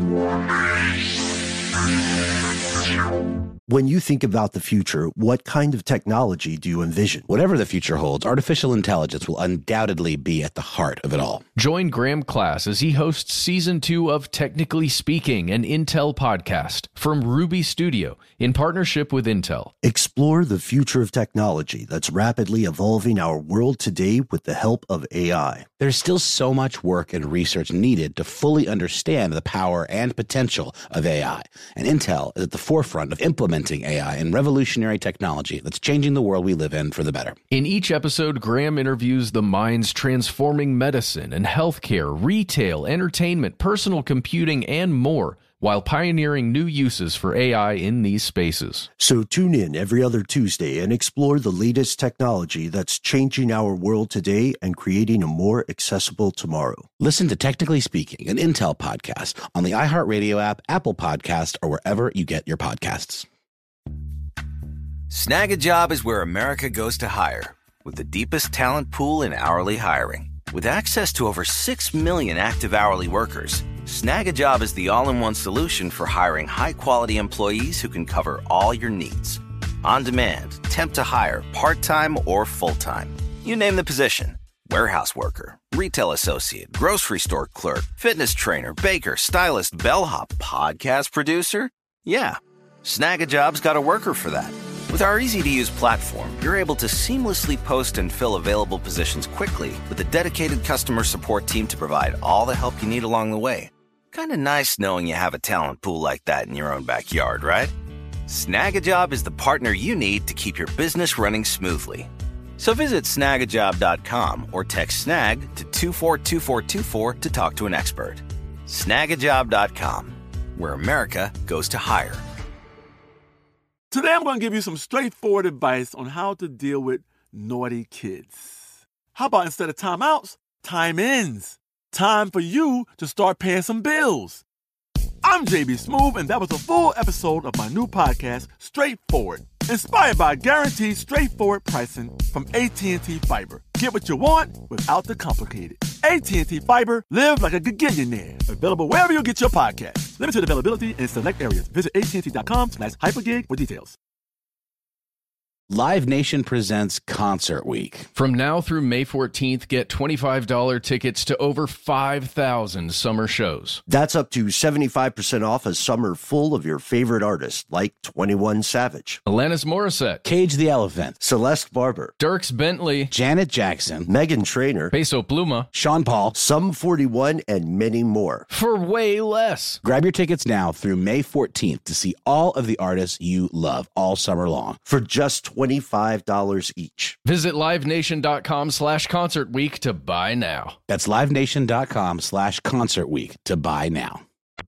When you think about the future, what kind of technology do you envision? Whatever the future holds, artificial intelligence will undoubtedly be at the heart of it all. Join Graham Class as he hosts season two of Technically Speaking, an Intel podcast from Ruby Studio in partnership with Intel. Explore the future of technology that's rapidly evolving our world today with the help of A I. There's still so much work and research needed to fully understand the power and potential of A I, and Intel is at the forefront of implementing A I and revolutionary technology that's changing the world we live in for the better. In each episode, Graham interviews the minds transforming medicine and healthcare, retail, entertainment, personal computing, and more, while pioneering new uses for A I in these spaces. So tune in every other Tuesday and explore the latest technology that's changing our world today and creating a more accessible tomorrow. Listen to Technically Speaking, an Intel podcast on the iHeartRadio app, Apple Podcast, or wherever you get your podcasts. Snag a Job is where America goes to hire, with the deepest talent pool in hourly hiring. With access to over six million active hourly workers, Snag a Job is the all-in-one solution for hiring high-quality employees who can cover all your needs. On demand, temp to hire, part-time or full-time. You name the position. Warehouse worker, retail associate, grocery store clerk, fitness trainer, baker, stylist, bellhop, podcast producer. Yeah, Snag a Job's got a worker for that. With our easy-to-use platform, you're able to seamlessly post and fill available positions quickly with a dedicated customer support team to provide all the help you need along the way. Kind of nice knowing you have a talent pool like that in your own backyard, right? Snag a Job is the partner you need to keep your business running smoothly. So visit snag a job dot com or text snag to two four two four two four to talk to an expert. snag a job dot com, where America goes to hire. Today I'm going to give you some straightforward advice on how to deal with naughty kids. How about instead of timeouts, time-ins? Time for you to start paying some bills. I'm J B Smoove, and that was a full episode of my new podcast, Straightforward, inspired by guaranteed straightforward pricing from A T and T Fiber. Get what you want without the complicated. A T and T Fiber, live like a gigillionaire. Available wherever you get your podcast. Limited availability in select areas. Visit A T and T dot com slash hypergig for details. Live Nation presents Concert Week. From now through May fourteenth, get twenty-five dollars tickets to over five thousand summer shows. That's up to seventy-five percent off a summer full of your favorite artists, like twenty-one Savage, Alanis Morissette, Cage the Elephant, Celeste Barber, Dierks Bentley, Janet Jackson, Meghan Trainor, Peso Pluma, Sean Paul, Sum forty-one, and many more. For way less. Grab your tickets now through May fourteenth to see all of the artists you love all summer long. For just twenty-five dollars each. Visit livenation.com slash concert week to buy now. That's livenation.com slash concert week to buy now.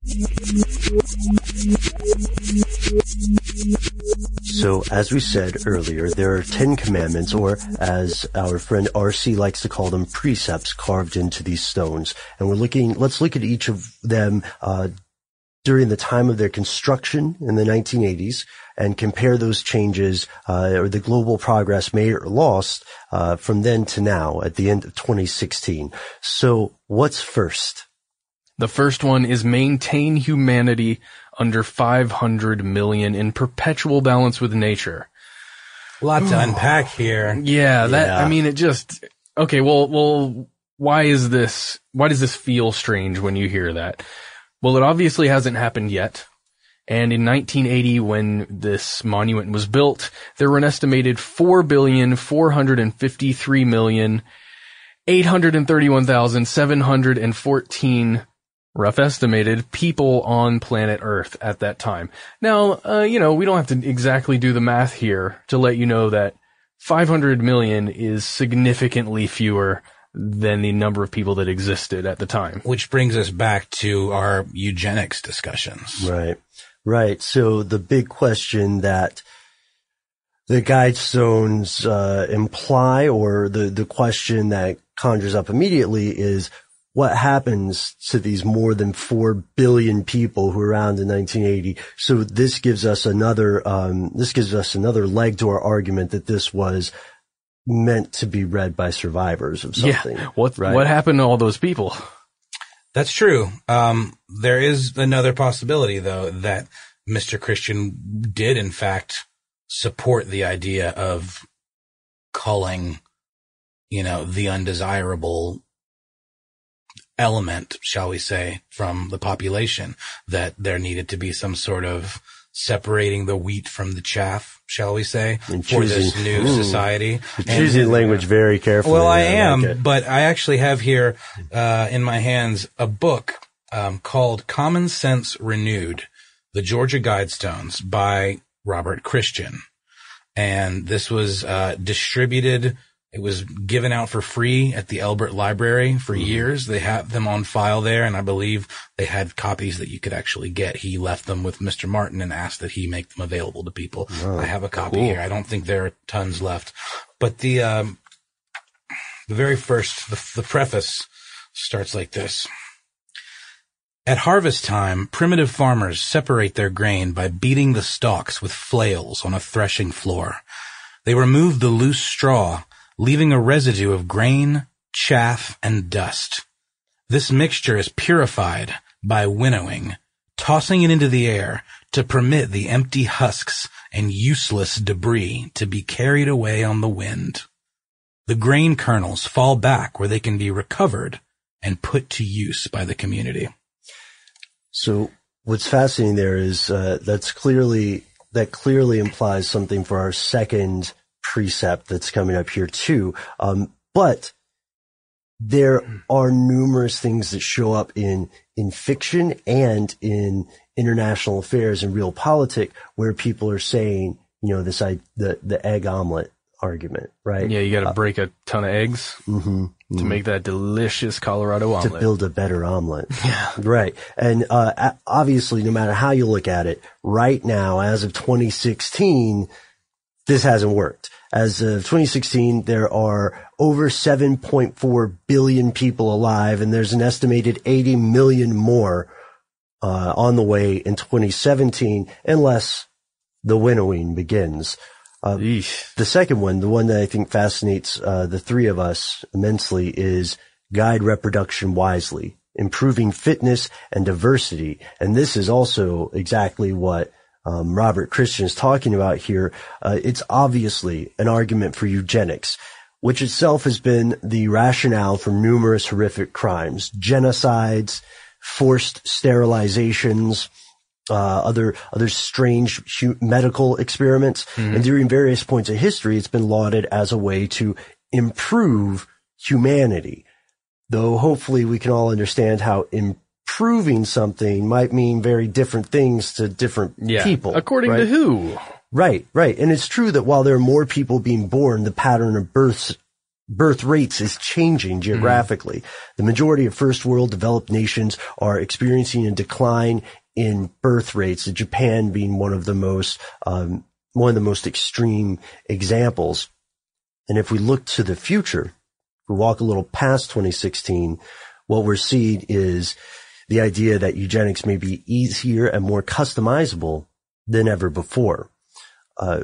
So, as we said earlier, there are Ten Commandments, or as our friend R C likes to call them, precepts carved into these stones. And we're looking, let's look at each of them uh, during the time of their construction in the nineteen eighties and compare those changes uh, or the global progress made or lost uh, from then to now at the end of twenty sixteen. So what's first? The first one is maintain humanity under five hundred million in perpetual balance with nature. A lot to unpack here. Yeah, that, Yeah. I mean, it just, okay, well, well, why is this, why does this feel strange when you hear that? Well, it obviously hasn't happened yet. And in nineteen eighty, when this monument was built, there were an estimated four billion, four hundred fifty-three million, eight hundred thirty-one thousand, seven hundred fourteen rough estimated, people on planet Earth at that time. Now, uh, you know, we don't have to exactly do the math here to let you know that five hundred million is significantly fewer than the number of people that existed at the time. Which brings us back to our eugenics discussions. Right. Right. So the big question that the Guidestones uh, imply, or the, the question that conjures up immediately, is what happens to these more than four billion people who were around in nineteen eighty? So this gives us another, um, this gives us another leg to our argument that this was meant to be read by survivors of something. Yeah. What, right? what happened to all those people? That's true. Um, there is another possibility, though, that Mister Christian did, in fact, support the idea of culling, you know, the undesirable element, shall we say, from the population, that there needed to be some sort of separating the wheat from the chaff, shall we say, and for choosing, this new ooh, society. Choosing and, language very carefully. Well, I, I am, like but I actually have here uh in my hands a book um called Common Sense Renewed, The Georgia Guidestones by Robert Christian. And this was uh distributed, it was given out for free at the Elbert Library for mm-hmm. years. They have them on file there, and I believe they had copies that you could actually get. He left them with Mister Martin and asked that he make them available to people. Oh, I have a copy cool. here. I don't think there are tons left. But the um the very first, the, the preface starts like this. At harvest time, primitive farmers separate their grain by beating the stalks with flails on a threshing floor. They remove the loose straw, leaving a residue of grain, chaff, and dust. This mixture is purified by winnowing, tossing it into the air to permit the empty husks and useless debris to be carried away on the wind. The grain kernels fall back where they can be recovered and put to use by the community. So what's fascinating there is uh, that's clearly that clearly implies something for our second precept that's coming up here too. Um, but there are numerous things that show up in, in fiction and in international affairs and real politics where people are saying, you know, this, I, the, the egg omelet argument, right? Yeah. You got to uh, break a ton of eggs mm-hmm, to mm-hmm. make that delicious Colorado omelet. To build a better omelet. Yeah. Right. And, uh, obviously, no matter how you look at it, right now, as of twenty sixteen, this hasn't worked. As of twenty sixteen, there are over seven point four billion people alive, and there's an estimated eighty million more uh, on the way in twenty seventeen, unless the winnowing begins. Uh, the second one, the one that I think fascinates uh, the three of us immensely, is guide reproduction wisely, improving fitness and diversity. And this is also exactly what Um, Robert Christian is talking about here. Uh, it's obviously an argument for eugenics, which itself has been the rationale for numerous horrific crimes, genocides, forced sterilizations, uh, other, other strange hu- medical experiments. Mm-hmm. And during various points of history, it's been lauded as a way to improve humanity. Though hopefully we can all understand how im- Proving something might mean very different things to different yeah. people. According right? to who? Right, right. And it's true that while there are more people being born, the pattern of births, birth rates is changing geographically. Mm-hmm. The majority of first world developed nations are experiencing a decline in birth rates, Japan being one of the most, um, one of the most extreme examples. And if we look to the future, we walk a little past twenty sixteen, what we're seeing is the idea that eugenics may be easier and more customizable than ever before. Uh,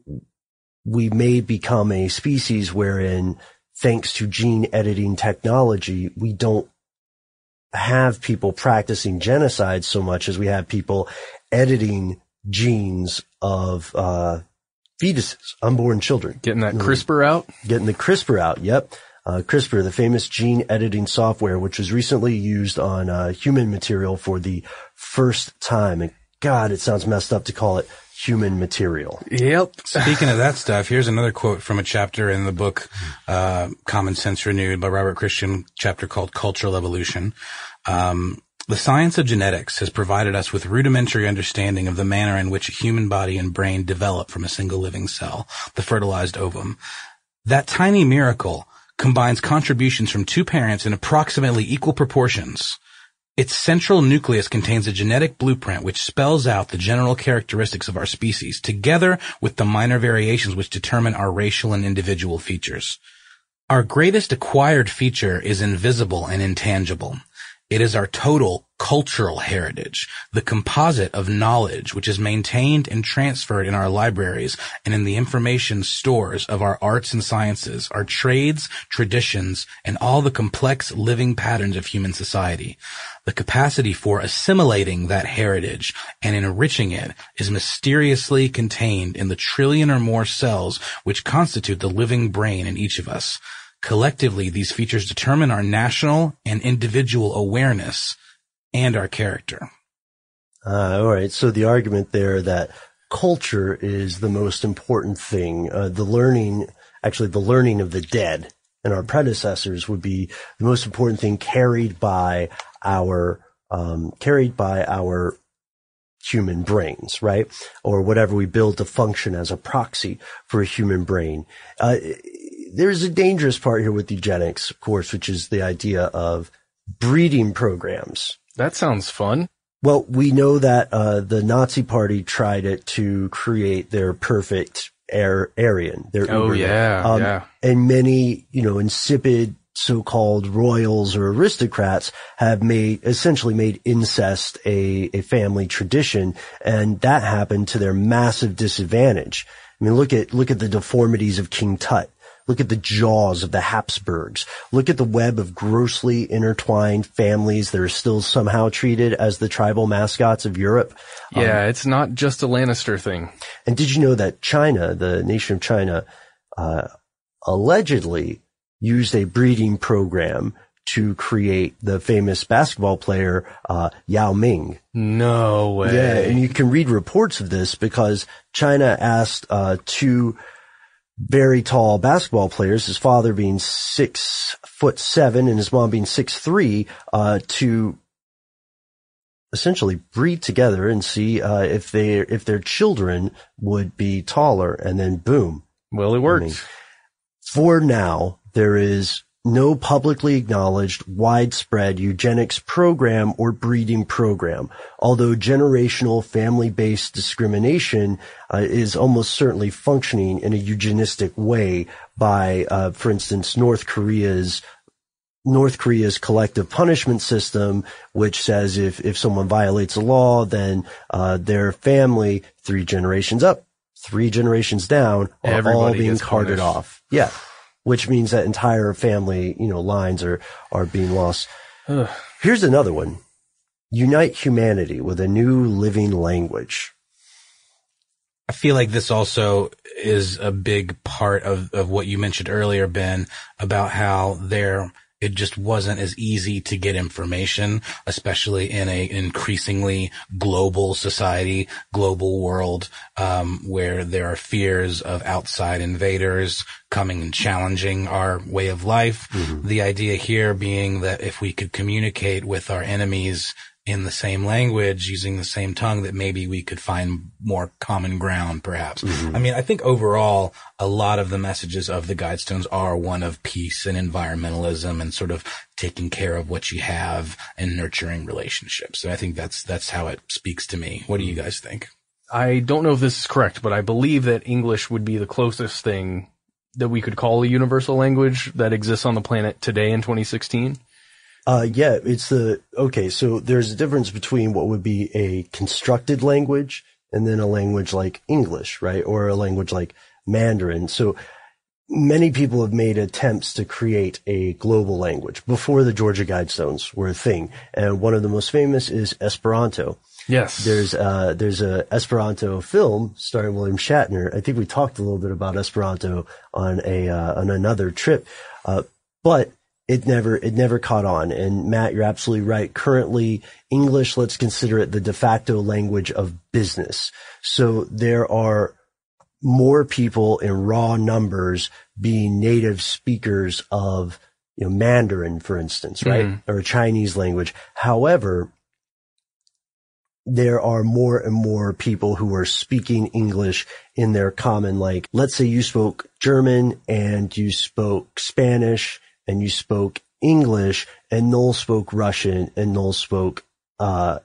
we may become a species wherein, thanks to gene editing technology, we don't have people practicing genocide so much as we have people editing genes of uh fetuses, unborn children. Getting that CRISPR out? Getting the CRISPR out, yep. Uh, CRISPR, the famous gene editing software, which was recently used on uh, human material for the first time. And God, it sounds messed up to call it human material. Yep. Speaking of that stuff, here's another quote from a chapter in the book, uh, Common Sense Renewed by Robert Christian, chapter called Cultural Evolution. Um, The science of genetics has provided us with rudimentary understanding of the manner in which a human body and brain develop from a single living cell, the fertilized ovum. That tiny miracle combines contributions from two parents in approximately equal proportions. Its central nucleus contains a genetic blueprint which spells out the general characteristics of our species, together with the minor variations which determine our racial and individual features. Our greatest acquired feature is invisible and intangible. It is our total cultural heritage, the composite of knowledge which is maintained and transferred in our libraries and in the information stores of our arts and sciences, our trades, traditions, and all the complex living patterns of human society. The capacity for assimilating that heritage and enriching it is mysteriously contained in the trillion or more cells which constitute the living brain in each of us. Collectively, these features determine our national and individual awareness and our character. Uh, all right. So the argument there that culture is the most important thing, uh, the learning, actually the learning of the dead and our predecessors would be the most important thing carried by our, um, carried by our human brains, right? Or whatever we build to function as a proxy for a human brain. Uh, There's a dangerous part here with eugenics, of course, which is the idea of breeding programs. That sounds fun. Well, we know that uh the Nazi Party tried it to create their perfect Ar- Aryan. Their oh, Uber, yeah, um, yeah. And many, you know, insipid so-called royals or aristocrats have made, essentially made incest a, a family tradition, and that happened to their massive disadvantage. I mean, look at, look at the deformities of King Tut. Look at the jaws of the Habsburgs. Look at the web of grossly intertwined families that are still somehow treated as the tribal mascots of Europe. Yeah, um, it's not just a Lannister thing. And did you know that China, the nation of China, uh, allegedly used a breeding program to create the famous basketball player, uh, Yao Ming? No way. Yeah, and you can read reports of this because China asked, uh, two very tall basketball players, his father being six foot seven and his mom being six three, uh, to essentially breed together and see, uh, if they, if their children would be taller, and then boom. Well, it worked. I mean, for now, there is no publicly acknowledged widespread eugenics program or breeding program, although generational family-based discrimination uh, is almost certainly functioning in a eugenistic way by, uh, for instance, North Korea's North Korea's collective punishment system, which says if, if someone violates a law, then uh, their family, three generations up, three generations down, are Everybody all being gets carted punished. off. Yeah. Which means that entire family, you know, lines are, are being lost. Here's another one. Unite humanity with a new living language. I feel like this also is a big part of, of what you mentioned earlier, Ben, about how there, it just wasn't as easy to get information, especially in a increasingly global society, global world, um, where there are fears of outside invaders coming and challenging our way of life. Mm-hmm. The idea here being that if we could communicate with our enemies in the same language, using the same tongue, that maybe we could find more common ground, perhaps. Mm-hmm. I mean, I think overall, a lot of the messages of the Guidestones are one of peace and environmentalism and sort of taking care of what you have and nurturing relationships. And I think that's, that's how it speaks to me. What do you guys think? I don't know if this is correct, but I believe that English would be the closest thing that we could call a universal language that exists on the planet today in twenty sixteen. Uh, yeah, it's the, okay, so there's a difference between what would be a constructed language and then a language like English, right? Or a language like Mandarin. So many people have made attempts to create a global language before the Georgia Guidestones were a thing. And one of the most famous is Esperanto. Yes. There's, uh, there's a Esperanto film starring William Shatner. I think we talked a little bit about Esperanto on a, uh, on another trip. Uh, but It never, it never caught on. And Matt, you're absolutely right. Currently, English, let's consider it the de facto language of business. So there are more people in raw numbers being native speakers of, you know, Mandarin, for instance, right? Mm-hmm. Or a Chinese language. However, there are more and more people who are speaking English in their common, like, let's say you spoke German and you spoke Spanish and you spoke English and Noel spoke Russian and Noel spoke, uh,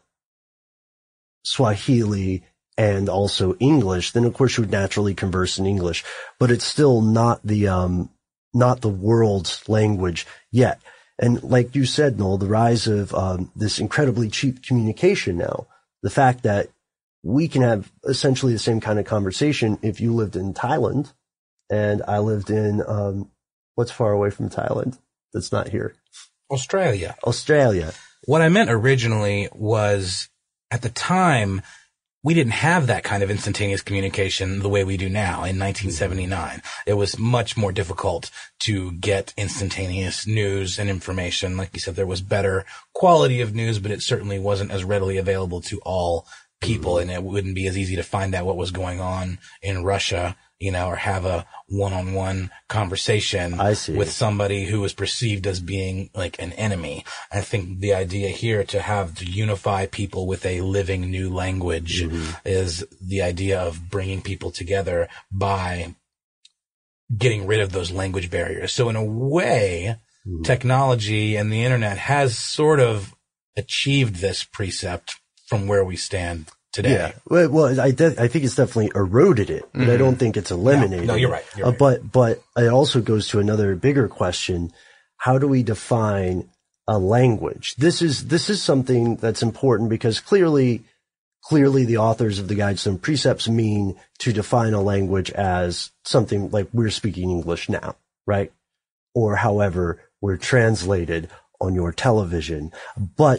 Swahili and also English, then of course you would naturally converse in English, but it's still not the, um, not the world's language yet. And like you said, Noel, the rise of, um, this incredibly cheap communication now, the fact that we can have essentially the same kind of conversation if you lived in Thailand and I lived in, um, what's far away from Thailand that's not here? Australia. Australia. What I meant originally was, at the time, we didn't have that kind of instantaneous communication the way we do now in nineteen seventy-nine. It was much more difficult to get instantaneous news and information. Like you said, there was better quality of news, but it certainly wasn't as readily available to all people, and it wouldn't be as easy to find out what was going on in Russia, you know, or have a one-on-one conversation I see. with somebody who was perceived as being like an enemy. I think the idea here to have to unify people with a living new language mm-hmm. is the idea of bringing people together by getting rid of those language barriers. So in a way, mm-hmm. technology and the internet has sort of achieved this precept from where we stand today. Yeah. Well, well I, de- I think it's definitely eroded it, but mm-hmm. I don't think it's eliminated. No, no you're right. You're uh, right. But, but it also goes to another bigger question. How do we define a language? This is, this is something that's important because clearly, clearly the authors of the Guidestone Precepts mean to define a language as something like we're speaking English now, right? Or however we're translated on your television. But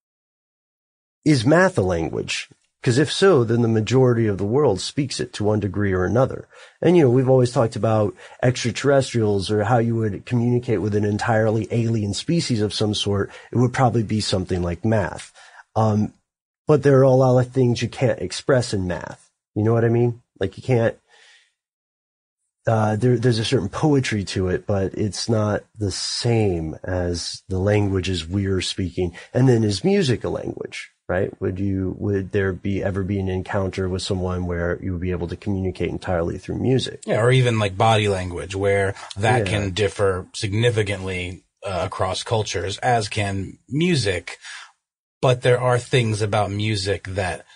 is math a language? Because if so, then the majority of the world speaks it to one degree or another. And, you know, we've always talked about extraterrestrials or how you would communicate with an entirely alien species of some sort. It would probably be something like math. Um, but there are a lot of things you can't express in math. You know what I mean? Like you can't, uh, there, there's a certain poetry to it, but it's not the same as the languages we're speaking. And then is music a language? Right? Would you, would there be ever be an encounter with someone where you would be able to communicate entirely through music? Yeah, or even like body language, where that Yeah. can differ significantly uh, across cultures, as can music. But there are things about music that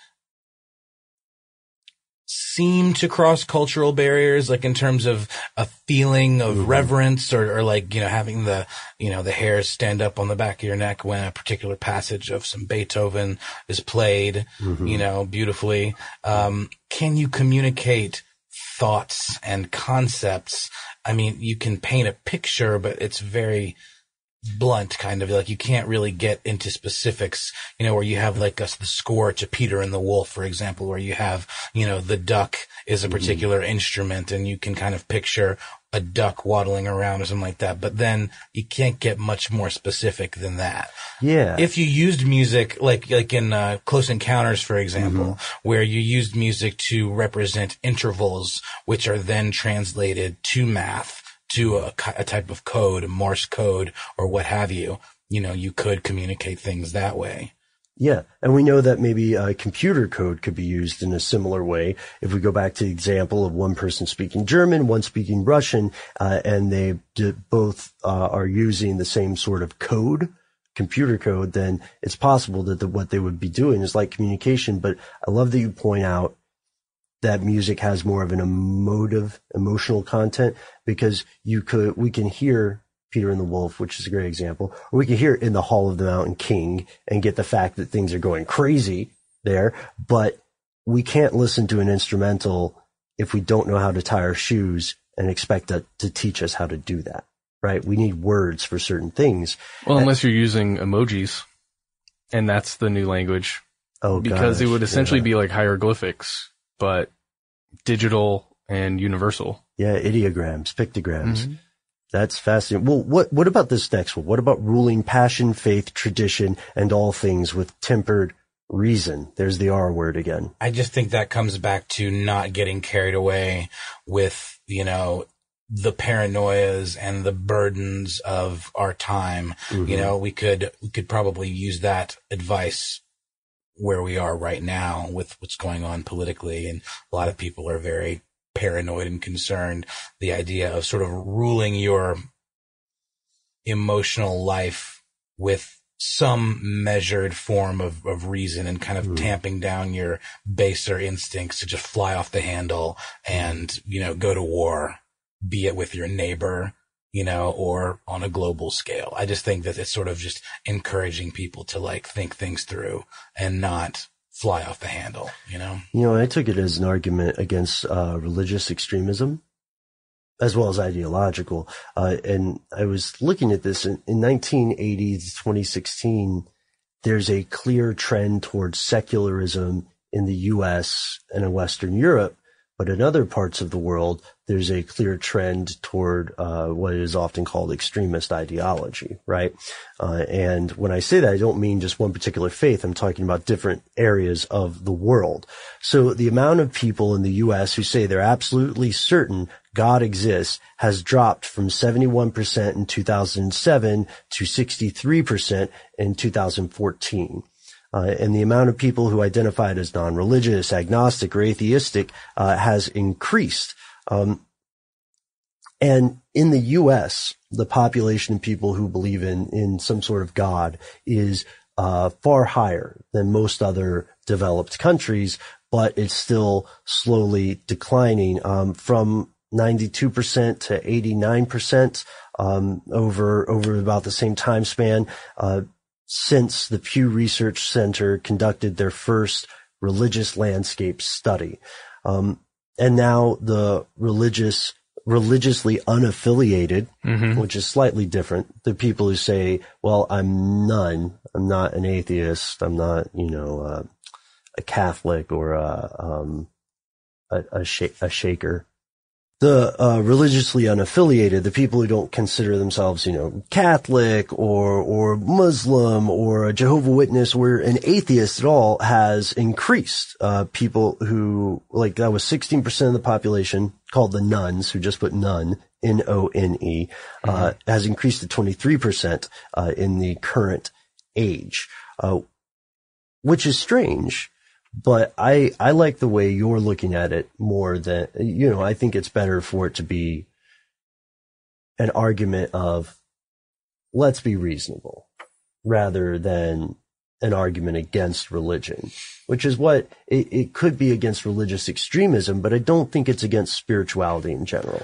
seem to cross cultural barriers, like in terms of a feeling of mm-hmm. reverence or, or like, you know, having the, you know, the hairs stand up on the back of your neck when a particular passage of some Beethoven is played, mm-hmm. you know, beautifully. Um, can you communicate thoughts and concepts? I mean, you can paint a picture, but it's very blunt, kind of like you can't really get into specifics, you know, where you have like a, the score to Peter and the Wolf, for example, where you have, you know, the duck is a particular mm-hmm. instrument and you can kind of picture a duck waddling around or something like that. But then you can't get much more specific than that. Yeah. If you used music, like, like in, uh, Close Encounters, for example, mm-hmm. where you used music to represent intervals, which are then translated to math, to a, a type of code, Morse code, or what have you, you know, you could communicate things that way. Yeah. And we know that maybe uh, computer code could be used in a similar way. If we go back to the example of one person speaking German, one speaking Russian, uh, and they d- both uh, are using the same sort of code, computer code, then it's possible that the, what they would be doing is like communication. But I love that you point out that music has more of an emotive, emotional content, because you could, we can hear Peter and the Wolf, which is a great example, or we can hear In the Hall of the Mountain King and get the fact that things are going crazy there, but we can't listen to an instrumental if we don't know how to tie our shoes and expect it to teach us how to do that, right? We need words for certain things. Well, unless you're using emojis, and that's the new language. Oh, because gosh, it would essentially yeah. be like hieroglyphics, but digital and universal. Yeah, ideograms, pictograms. Mm-hmm. That's fascinating. Well, what what about this next one? What about ruling passion, faith, tradition, and all things with tempered reason? There's the R word again. I just think that comes back to not getting carried away with, you know, the paranoias and the burdens of our time. Mm-hmm. You know, we could we could probably use that advice where we are right now with what's going on politically. And a lot of people are very paranoid and concerned. The idea of sort of ruling your emotional life with some measured form of, of reason and kind of mm. tamping down your baser instincts to just fly off the handle and, you know, go to war, be it with your neighbor, you know, or on a global scale. I just think that it's sort of just encouraging people to like think things through and not fly off the handle, you know? You know, I took it as an argument against uh, religious extremism as well as ideological. Uh, and I was looking at this in, in nineteen eighty to twenty sixteen, there's a clear trend towards secularism in the U S and in Western Europe. But in other parts of the world, there's a clear trend toward uh, what is often called extremist ideology, right? Uh, and when I say that, I don't mean just one particular faith. I'm talking about different areas of the world. So the amount of people in the U S who say they're absolutely certain God exists has dropped from seventy-one percent in two thousand seven to sixty-three percent in two thousand fourteen. Uh, and the amount of people who identified as non-religious, agnostic, or atheistic uh, has increased. Um, and in the U S, the population of people who believe in in some sort of God is uh, far higher than most other developed countries, but it's still slowly declining um, from ninety-two percent to eighty-nine percent um, over over about the same time span. Uh, since the Pew Research Center conducted their first religious landscape study. Um, and now the religious, religiously unaffiliated, mm-hmm. which is slightly different. The people who say, well, I'm none. I'm not an atheist. I'm not, you know, uh, a Catholic or a, um, a, a, sh- a shaker. The uh, religiously unaffiliated, the people who don't consider themselves, you know, Catholic or or Muslim or a Jehovah's Witness or an atheist at all, has increased. Uh, people who, like, that was sixteen percent of the population, called the nuns, who just put none, N O N E, mm-hmm. uh, has increased to twenty-three percent uh, in the current age, uh, which is strange. But I, I like the way you're looking at it more than, you know, I think it's better for it to be an argument of, let's be reasonable, rather than an argument against religion, which is what it, it could be against religious extremism, but I don't think it's against spirituality in general.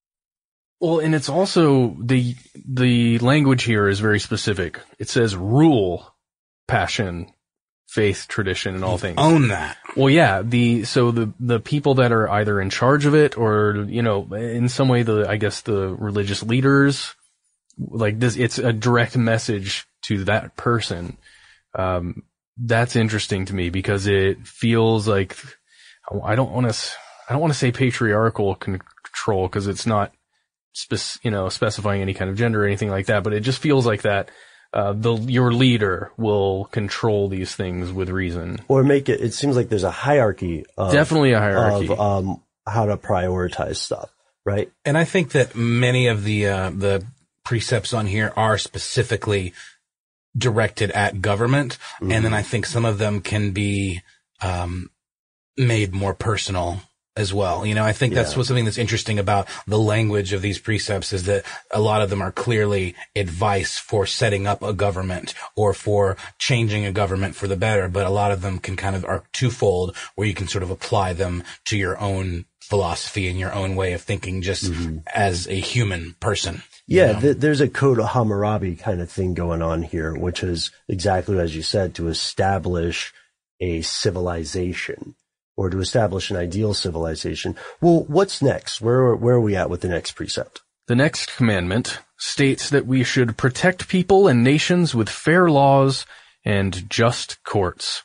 Well, and it's also, the, the language here is very specific. It says rule, passion, faith, tradition, and all things. Own that. Well, yeah, the, so the, the people that are either in charge of it or, you know, in some way, the, I guess the religious leaders, like this, it's a direct message to that person. Um, that's interesting to me because it feels like, I don't want to, I don't want to say patriarchal control because it's not, spec, you know, specifying any kind of gender or anything like that, but it just feels like that. Uh, the, your leader will control these things with reason. Or make it, it seems like there's a hierarchy. Of, Definitely a hierarchy. Of, um, how to prioritize stuff, right? And I think that many of the, uh, the precepts on here are specifically directed at government. Mm-hmm. And then I think some of them can be, um, made more personal as well. You know, I think that's yeah. what's something that's interesting about the language of these precepts is that a lot of them are clearly advice for setting up a government or for changing a government for the better. But a lot of them can kind of are twofold where you can sort of apply them to your own philosophy and your own way of thinking just mm-hmm. as a human person. Yeah, you know? th- there's a Code of Hammurabi kind of thing going on here, which is exactly as you said, to establish a civilization. Or to establish an ideal civilization. Well, what's next? Where, where are we at with the next precept? The next commandment states that we should protect people and nations with fair laws and just courts.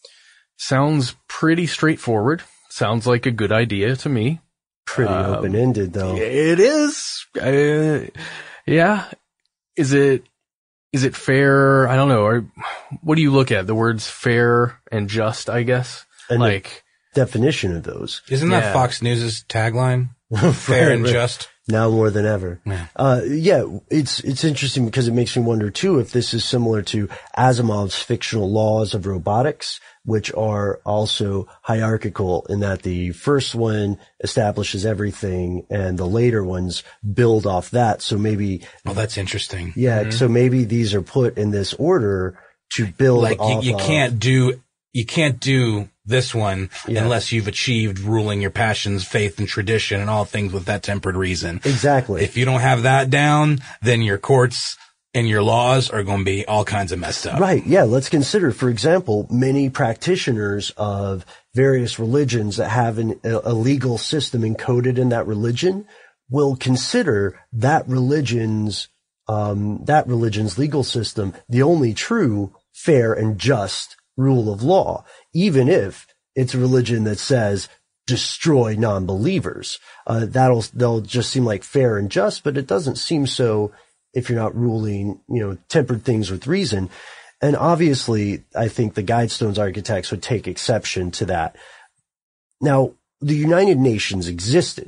Sounds pretty straightforward. Sounds like a good idea to me. Pretty um, open-ended, though. It is. Uh, yeah. Is it, is it fair? I don't know. Or, what do you look at? The words fair and just, I guess? And like, definition of those. Isn't that yeah. Fox News' tagline? Fair and just. Now more than ever. Yeah. Uh, yeah, it's, it's interesting because it makes me wonder too if this is similar to Asimov's fictional laws of robotics, which are also hierarchical in that the first one establishes everything and the later ones build off that. So maybe. Oh, that's interesting. Yeah. Mm-hmm. So maybe these are put in this order to build like off you, you of. can't do, you can't do this one Yeah. unless you've achieved ruling your passions, faith, and tradition and all things with that tempered reason. Exactly. If you don't have that down, then your courts and your laws are going to be all kinds of messed up. Right. Yeah. Let's consider, for example, many practitioners of various religions that have an, a legal system encoded in that religion will consider that religion's, um, that religion's legal system the only true, fair, and just rule of law, even if it's a religion that says destroy non-believers. Uh, that'll, they'll just seem like fair and just, but it doesn't seem so if you're not ruling, you know, tempered things with reason. And obviously, I think the Guidestones architects would take exception to that. Now, the United Nations existed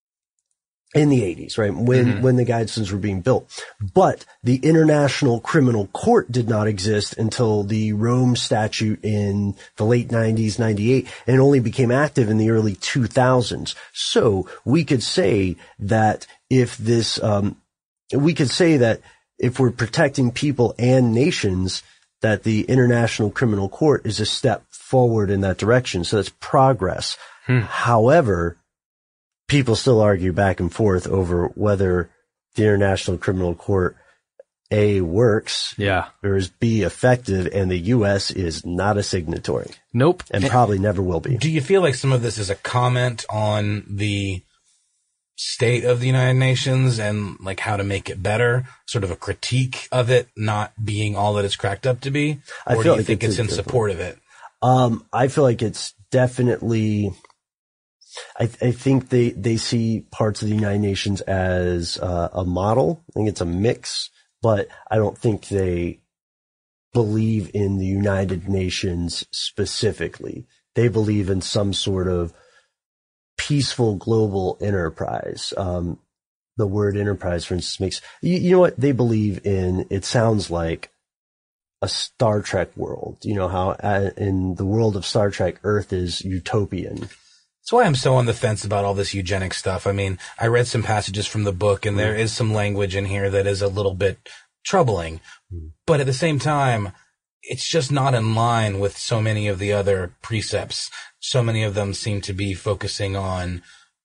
in the eighties, right? When, mm-hmm. when the Guidestones were being built. But the International Criminal Court did not exist until the Rome Statute in the late nineties, ninety-eight, and only became active in the early two thousands. So we could say that if this, um, we could say that if we're protecting people and nations, that the International Criminal Court is a step forward in that direction. So that's progress. Hmm. However, people still argue back and forth over whether the International Criminal Court A works, yeah, or is B effective, and the U S is not a signatory. Nope. And probably never will be. Do you feel like some of this is a comment on the state of the United Nations and like how to make it better, sort of a critique of it not being all that it's cracked up to be? Or I feel do you like think it's, it's in support of it? Um, I feel like it's definitely, I, I think they, they see parts of the United Nations as uh, a model. I think it's a mix, but I don't think they believe in the United Nations specifically. They believe in some sort of peaceful global enterprise. Um, the word enterprise, for instance, makes, you, you know what they believe in? It sounds like a Star Trek world. You know how uh, in the world of Star Trek, Earth is utopian. That's why I'm so on the fence about all this eugenic stuff. I mean, I read some passages from the book and there is some language in here that is a little bit troubling, but at the same time, it's just not in line with so many of the other precepts. So many of them seem to be focusing on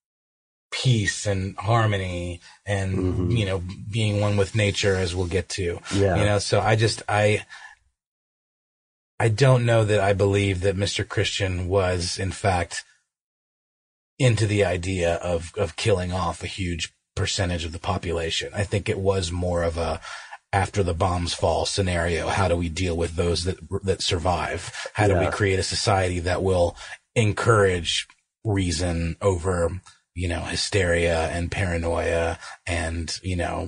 peace and harmony and, mm-hmm. you know, being one with nature, as we'll get to. Yeah. You know, so I just, I, I don't know that I believe that Mister Christian was, in fact, into the idea of, of killing off a huge percentage of the population. I think it was more of a, after the bombs fall scenario, how do we deal with those that, that survive? How do yeah. we create a society that will encourage reason over, you know, hysteria and paranoia and, you know,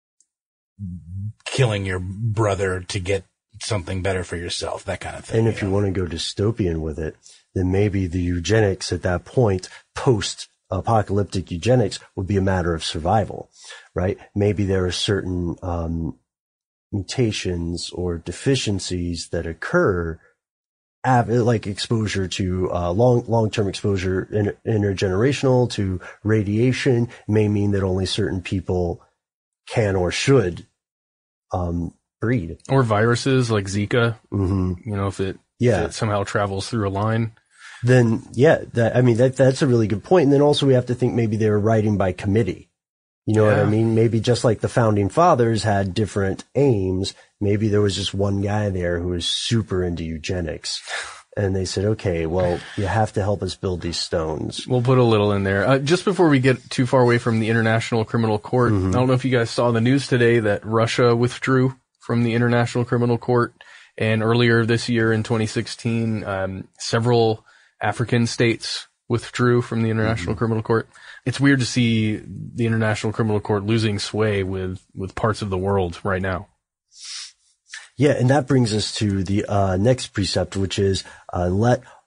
killing your brother to get something better for yourself, that kind of thing. And if you, know? you want to go dystopian with it, then maybe the eugenics at that point, post-apocalyptic eugenics, would be a matter of survival, right? Maybe there are certain um mutations or deficiencies that occur, like exposure to uh, long long-term exposure, inter- intergenerational to radiation, may mean that only certain people can or should um breed. Or viruses like Zika, mm-hmm. you know, if it, yeah. if it somehow travels through a line. Then, yeah, that, I mean, that that's a really good point. And then also we have to think maybe they were writing by committee. You know yeah. what I mean? Maybe just like the founding fathers had different aims, maybe there was just one guy there who was super into eugenics. And they said, okay, well, you have to help us build these stones. We'll put a little in there. Uh, just before we get too far away from the International Criminal Court, mm-hmm. I don't know if you guys saw the news today that Russia withdrew from the International Criminal Court. And earlier this year in twenty sixteen, um, several African states withdrew from the International mm-hmm. Criminal Court. It's weird to see the International Criminal Court losing sway with, with parts of the world right now. Yeah, and that brings us to the uh, next precept, which is uh, let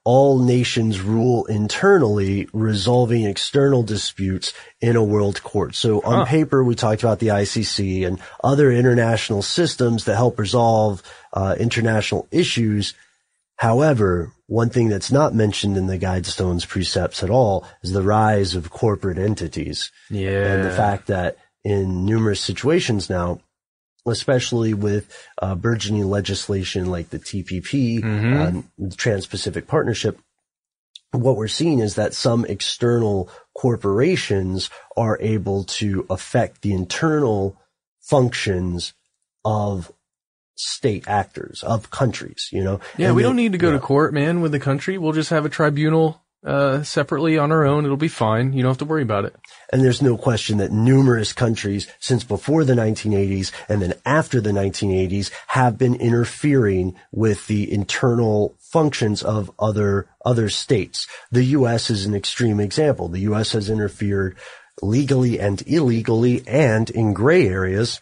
all nations rule internally, resolving external disputes in a world court. So on huh. paper, we talked about the I C C and other international systems that help resolve uh, international issues. However, one thing that's not mentioned in the Guidestone's precepts at all is the rise of corporate entities. Yeah. And the fact that in numerous situations now, especially with uh, burgeoning legislation like the T P P, mm-hmm. um, the Trans-Pacific Partnership, what we're seeing is that some external corporations are able to affect the internal functions of state actors, of countries, you know? Yeah, and we the, don't need to go yeah. to court, man, with the country. We'll just have a tribunal uh separately on our own. It'll be fine. You don't have to worry about it. And there's no question that numerous countries since before the nineteen eighties and then after the nineteen eighties have been interfering with the internal functions of other other states. The U S is an extreme example. The U S has interfered legally and illegally and in gray areas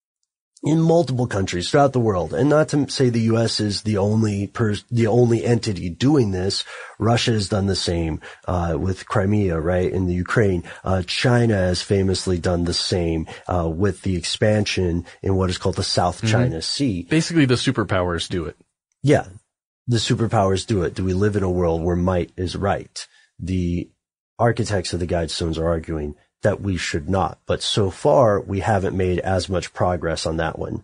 in multiple countries throughout the world. And not to say the U S is the only pers- the only entity doing this. Russia has done the same, uh, with Crimea, right, in the Ukraine. Uh, China has famously done the same, uh, with the expansion in what is called the South mm-hmm. China Sea. Basically, the superpowers do it. Yeah. The superpowers do it. Do we live in a world where might is right? The architects of the Guidestones are arguing that we should not. But so far, we haven't made as much progress on that one.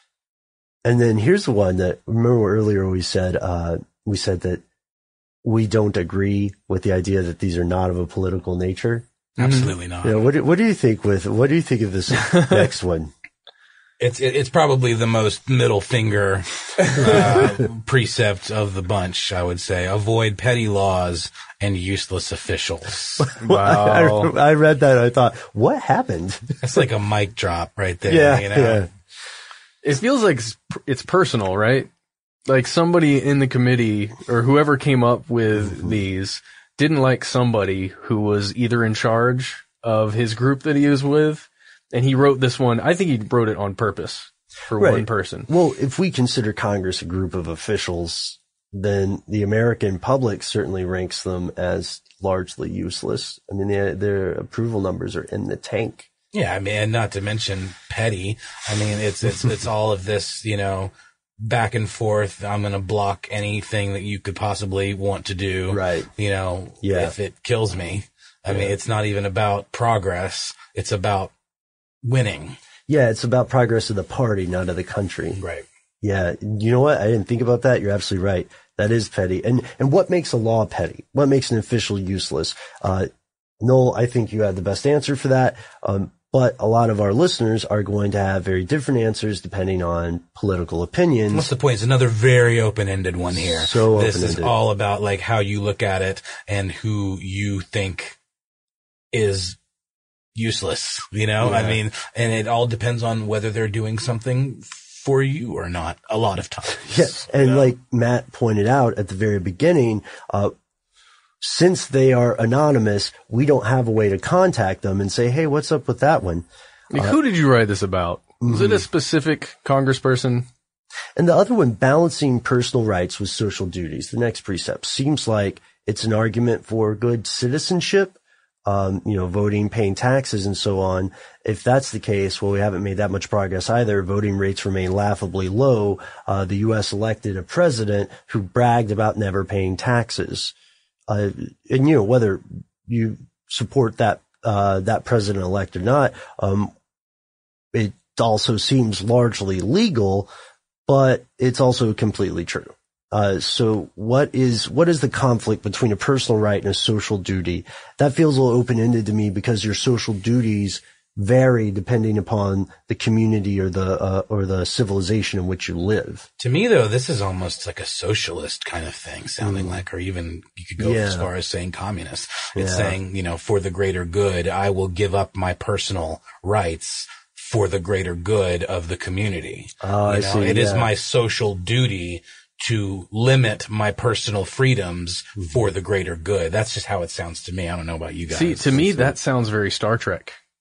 And then here's the one that, remember earlier we said, uh, we said that we don't agree with the idea that these are not of a political nature. Absolutely not. You know, what do, what do you think with, what do you think of this next one? It's it's probably the most middle finger uh, precept of the bunch, I would say. Avoid petty laws and useless officials. Wow. I, I read that and I thought, what happened? That's like a mic drop right there. Yeah, you know? yeah. It feels like it's personal, right? Like somebody in the committee or whoever came up with mm-hmm. these didn't like somebody who was either in charge of his group that he was with. And he wrote this one. I think he wrote it on purpose for right. one person. Well, if we consider Congress a group of officials, then the American public certainly ranks them as largely useless. I mean, their, their approval numbers are in the tank. Yeah, I mean, and not to mention petty. I mean, it's it's it's all of this, you know, back and forth. I'm going to block anything that you could possibly want to do. Right. You know, yeah. if it kills me. I yeah. mean, it's not even about progress. It's about winning. Yeah, it's about progress of the party, not of the country. Right. Yeah. You know what? I didn't think about that. You're absolutely right. That is petty. And, and what makes a law petty? What makes an official useless? Uh, Noel, I think you had the best answer for that. Um, but a lot of our listeners are going to have very different answers depending on political opinions. What's the point? It's another very open-ended one here. So this open-ended. is all about like how you look at it and who you think is useless, you know? Yeah. I mean, and it all depends on whether they're doing something for you or not a lot of times. Yes. And know? Like Matt pointed out at the very beginning, uh, since they are anonymous, we don't have a way to contact them and say, hey, what's up with that one? Like, uh, who did you write this about? Was mm-hmm. it a specific congressperson? And the other one, balancing personal rights with social duties, the next precept, seems like it's an argument for good citizenship. Um, you know, voting, paying taxes and so on. If that's the case, well, we haven't made that much progress either. Voting rates remain laughably low. Uh, the U S elected a president who bragged about never paying taxes. Uh, and you know, whether you support that, uh, that president elect or not, um, it also seems largely legal, but it's also completely true. Uh, so what is, what is the conflict between a personal right and a social duty? That feels a little open-ended to me because your social duties vary depending upon the community or the, uh, or the civilization in which you live. To me, though, this is almost like a socialist kind of thing, sounding mm. like, or even you could go yeah. as far as saying communist. It's yeah. saying, you know, for the greater good, I will give up my personal rights for the greater good of the community. Oh, you I know, see. It yeah. is my social duty to limit my personal freedoms mm-hmm. for the greater good. That's just how it sounds to me. I don't know about you guys. See, to me, that sounds very Star Trek.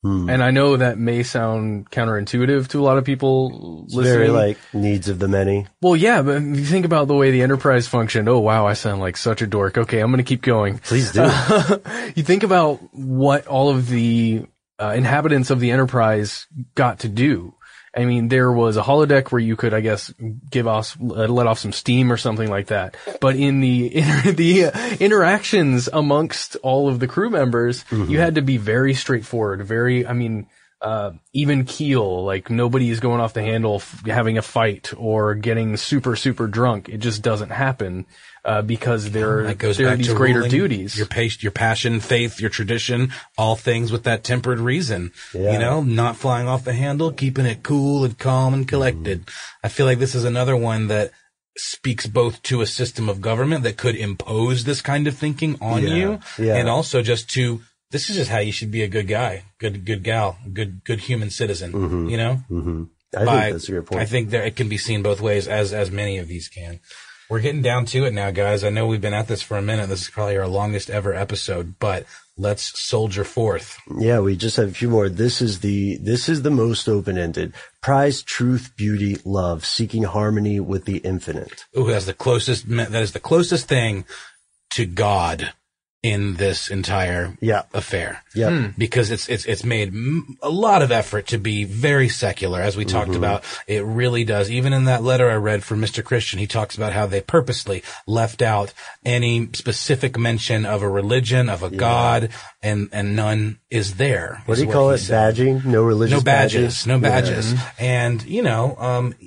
Hmm. And I know that may sound counterintuitive to a lot of people It's listening. very like needs of the many. Well, yeah, but if you think about the way the Enterprise functioned, oh wow, I sound like such a dork. Okay, I'm going to keep going. Please do. Uh, you think about what all of the uh, inhabitants of the Enterprise got to do. I mean, there was a holodeck where you could, I guess, give off, let off some steam or something like that. But in the inter- the uh, interactions amongst all of the crew members, mm-hmm. you had to be very straightforward, very, I mean, uh, even keel, like nobody is going off the handle f- having a fight or getting super, super drunk. It just doesn't happen. Uh, because there, that goes there are back these to greater ruling duties. Your, pace, your passion, faith, your tradition, all things with that tempered reason. Yeah. You know, not flying off the handle, keeping it cool and calm and collected. Mm. I feel like this is another one that speaks both to a system of government that could impose this kind of thinking on yeah. you, yeah. and also just to, this is just how you should be a good guy, good, good gal, good, good human citizen, mm-hmm. you know? Mm-hmm. I By, think that's a good point. I think there, it can be seen both ways, as, as many of these can. We're getting down to it now, guys. I know we've been at this for a minute. This is probably our longest ever episode, but let's soldier forth. Yeah, we just have a few more. This is the, this is the most open-ended. Prize truth, beauty, love, seeking harmony with the infinite. Ooh, that's the closest, that is the closest thing to God in this entire yeah. affair. Yeah. Hmm. Because it's, it's, it's made m- a lot of effort to be very secular, as we talked mm-hmm. about. It really does. Even in that letter I read from Mister Christian, he talks about how they purposely left out any specific mention of a religion, of a yeah. God, and, and none is there. What is do you call it? Said. Badging? No religious No badges. badges? No badges. Yeah. And, you know, um,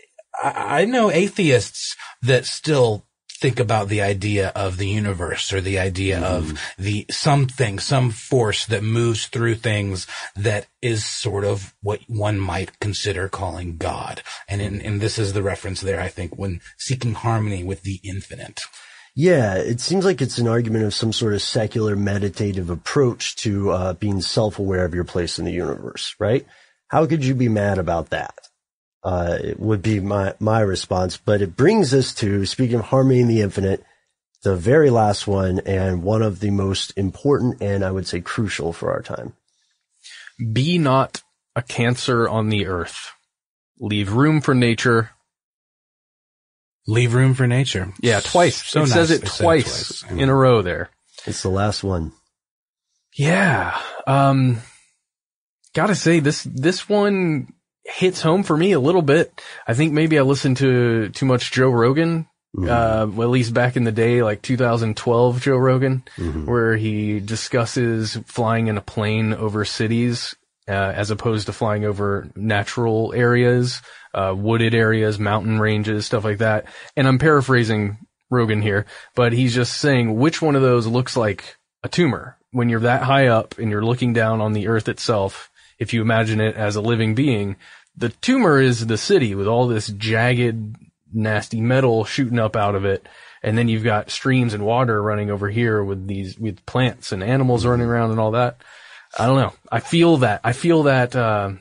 I, I know atheists that still think about the idea of the universe, or the idea mm. of the something, some force that moves through things that is sort of what one might consider calling God. And in, and this is the reference there, I think, when seeking harmony with the infinite. Yeah, it seems like it's an argument of some sort of secular meditative approach to uh, being self-aware of your place in the universe, right? How could you be mad about that? Uh, it would be my, my response, but it brings us to, speaking of harmony in the infinite, the very last one, and one of the most important and I would say crucial for our time. Be not a cancer on the earth. Leave room for nature. Leave room for nature. Yeah, twice. So it nice. says it They twice, said it twice in a row there. It's the last one. Yeah. Um, gotta say this, this one hits home for me a little bit. I think maybe I listened to too much Joe Rogan, mm-hmm. uh, well, at least back in the day, like two thousand twelve Joe Rogan, mm-hmm. where he discusses flying in a plane over cities, uh, as opposed to flying over natural areas, uh, wooded areas, mountain ranges, stuff like that. And I'm paraphrasing Rogan here, but he's just saying which one of those looks like a tumor when you're that high up and you're looking down on the earth itself. If you imagine it as a living being, the tumor is the city with all this jagged, nasty metal shooting up out of it. And then you've got streams and water running over here with these, with plants and animals running around and all that. I don't know. I feel that, I feel that, uh,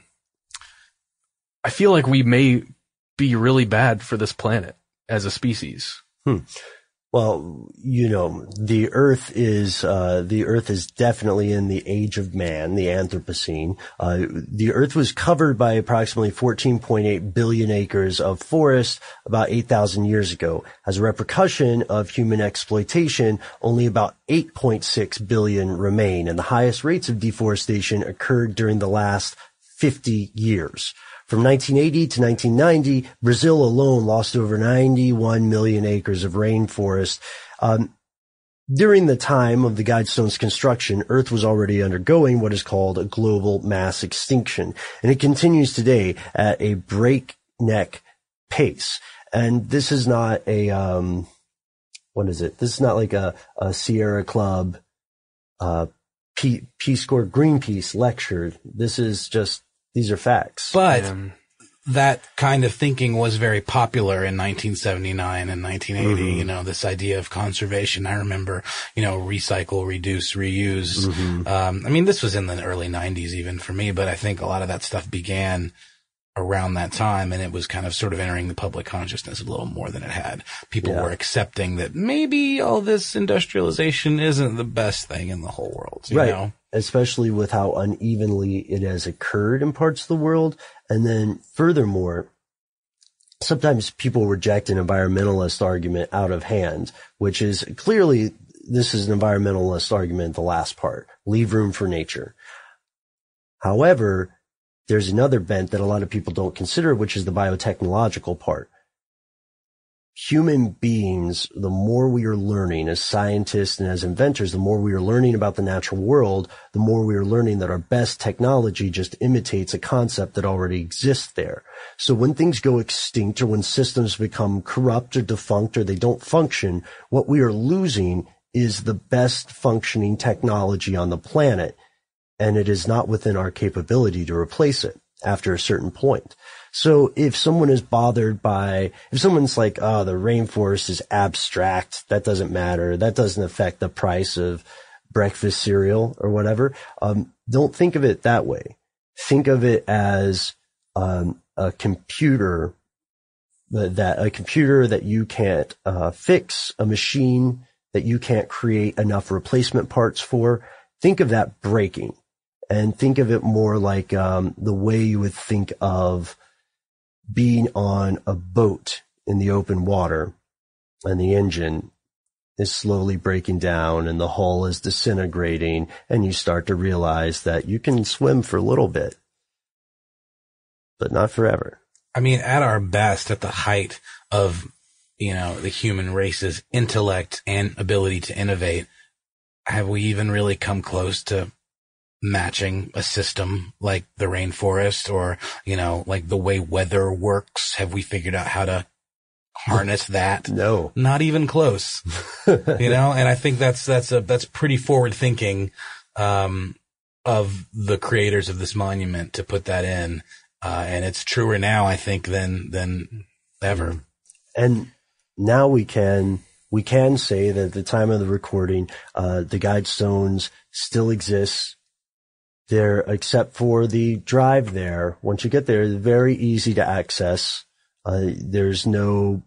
I feel like we may be really bad for this planet as a species. Hmm. Well, you know, the Earth is, uh, the Earth is definitely in the age of man, the Anthropocene. Uh, the Earth was covered by approximately fourteen point eight billion acres of forest about eight thousand years ago. As a repercussion of human exploitation, only about eight point six billion remain, and the highest rates of deforestation occurred during the last fifty years. From nineteen eighty to nineteen ninety, Brazil alone lost over ninety-one million acres of rainforest. Um, during the time of the Guidestone's construction, Earth was already undergoing what is called a global mass extinction, and it continues today at a breakneck pace. And this is not a, um, what is it? This is not like a, a Sierra Club, uh, Peace Corps Greenpeace lecture. This is just, these are facts. But um, that kind of thinking was very popular in nineteen seventy-nine and nineteen eighty, mm-hmm. you know, this idea of conservation. I remember, you know, recycle, reduce, reuse. Mm-hmm. Um, I mean, this was in the early nineties even for me, but I think a lot of that stuff began around that time, and it was kind of sort of entering the public consciousness a little more than it had. People Yeah. were accepting that maybe all this industrialization isn't the best thing in the whole world, you right. know? Especially with how unevenly it has occurred in parts of the world. And then furthermore, sometimes people reject an environmentalist argument out of hand, which is clearly, this is an environmentalist argument, the last part, leave room for nature. However, there's another bent that a lot of people don't consider, which is the biotechnological part. Human beings, the more we are learning as scientists and as inventors, the more we are learning about the natural world, the more we are learning that our best technology just imitates a concept that already exists there. So when things go extinct or when systems become corrupt or defunct or they don't function, what we are losing is the best functioning technology on the planet. And it is not within our capability to replace it after a certain point. So if someone is bothered by, if someone's like, oh, the rainforest is abstract, that doesn't matter, that doesn't affect the price of breakfast cereal or whatever, um, don't think of it that way. Think of it as um, a computer that, that a computer that you can't uh, fix, a machine that you can't create enough replacement parts for. Think of that breaking. And think of it more like um, the way you would think of being on a boat in the open water, and the engine is slowly breaking down and the hull is disintegrating, and you start to realize that you can swim for a little bit, but not forever. I mean, at our best, at the height of, you know, the human race's intellect and ability to innovate, have we even really come close to matching a system like the rainforest, or, you know, like the way weather works? Have we figured out how to harness that? No, not even close. You know, and I think that's, that's a, that's pretty forward thinking, um, of the creators of this monument to put that in. Uh, and it's truer now, I think, than, than ever. And now we can, we can say that at the time of the recording, uh, the Guidestones still exists. They're, except for the drive there. Once you get there, it's very easy to access. Uh, there's no,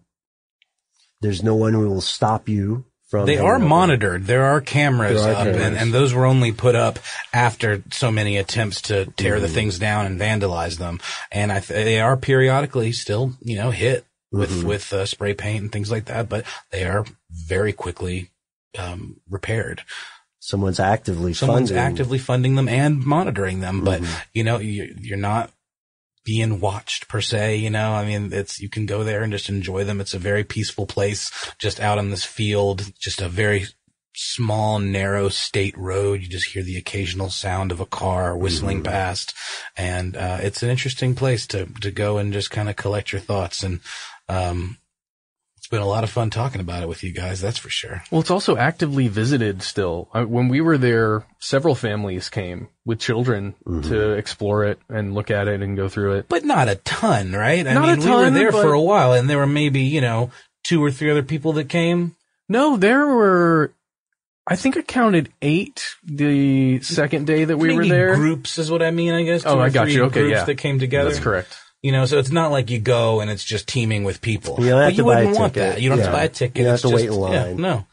there's no one who will stop you from. They are monitored. There are cameras There are up, cameras. And, and those were only put up after so many attempts to tear Mm-hmm. the things down and vandalize them. And I th- they are periodically still, you know, hit with, Mm-hmm. with, uh, spray paint and things like that, but they are very quickly, um, repaired. Someone's actively Someone's funding. actively funding them and monitoring them, but Mhm. you know, you, you're not being watched per se, you know, I mean, it's, you can go there and just enjoy them. It's a very peaceful place, just out on this field, just a very small, narrow state road. You just hear the occasional sound of a car whistling Mm-hmm. past. And, uh, it's an interesting place to, to go and just kind of collect your thoughts. And, um, it's been a lot of fun talking about it with you guys. That's for sure. Well, it's also actively visited still. Uh, When we were there, several families came with children Mm-hmm. to explore it and look at it and go through it. But not a ton, right? I Not mean, a we were ton, there but- for a while, and there were maybe, you know, two or three other people that came. No, there were, I think I counted eight the second day that we Maybe were there. Groups is what I mean, I guess. Oh, Two or I got three you. Okay, groups yeah. that came together. That's correct. You know, so it's not like you go and it's just teeming with people. You don't have but to you buy a wouldn't want ticket. that. You don't have Yeah. to buy a ticket. You don't It's have to wait just- in line. Yeah, no.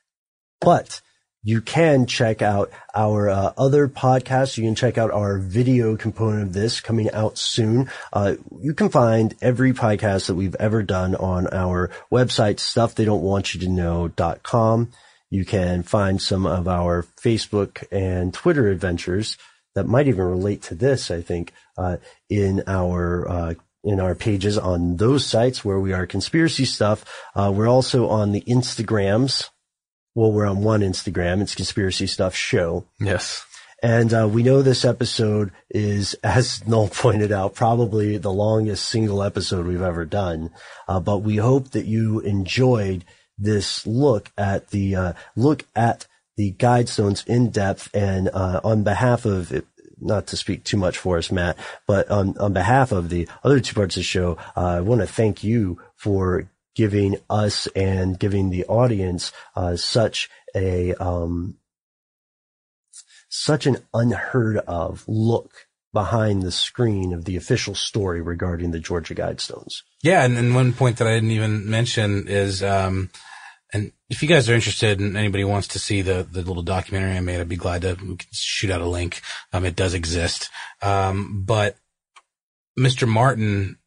But you can check out our uh, other podcasts. You can check out our video component of this coming out soon. Uh, you can find every podcast that we've ever done on our website, stuff they don't want you to know dot com. You can find some of our Facebook and Twitter adventures that might even relate to this, I think, uh, in our, uh, in our pages on those sites where we are Conspiracy Stuff. Uh, we're also on the Instagrams. Well, we're on one Instagram. It's Conspiracy Stuff Show. Yes. And uh, we know this episode is, as Noel pointed out, probably the longest single episode we've ever done. Uh, but we hope that you enjoyed this look at the uh, look at the Guidestones in depth. And uh, on behalf of, not to speak too much for us, Matt, but on, on behalf of the other two parts of the show, uh, I want to thank you for giving us and giving the audience uh, such a um, such an unheard of look behind the screen of the official story regarding the Georgia Guidestones. Yeah, and, and one point that I didn't even mention is, um, and if you guys are interested and anybody wants to see the, the little documentary I made, I'd be glad to we can shoot out a link. Um, it does exist. Um, but Mister Martin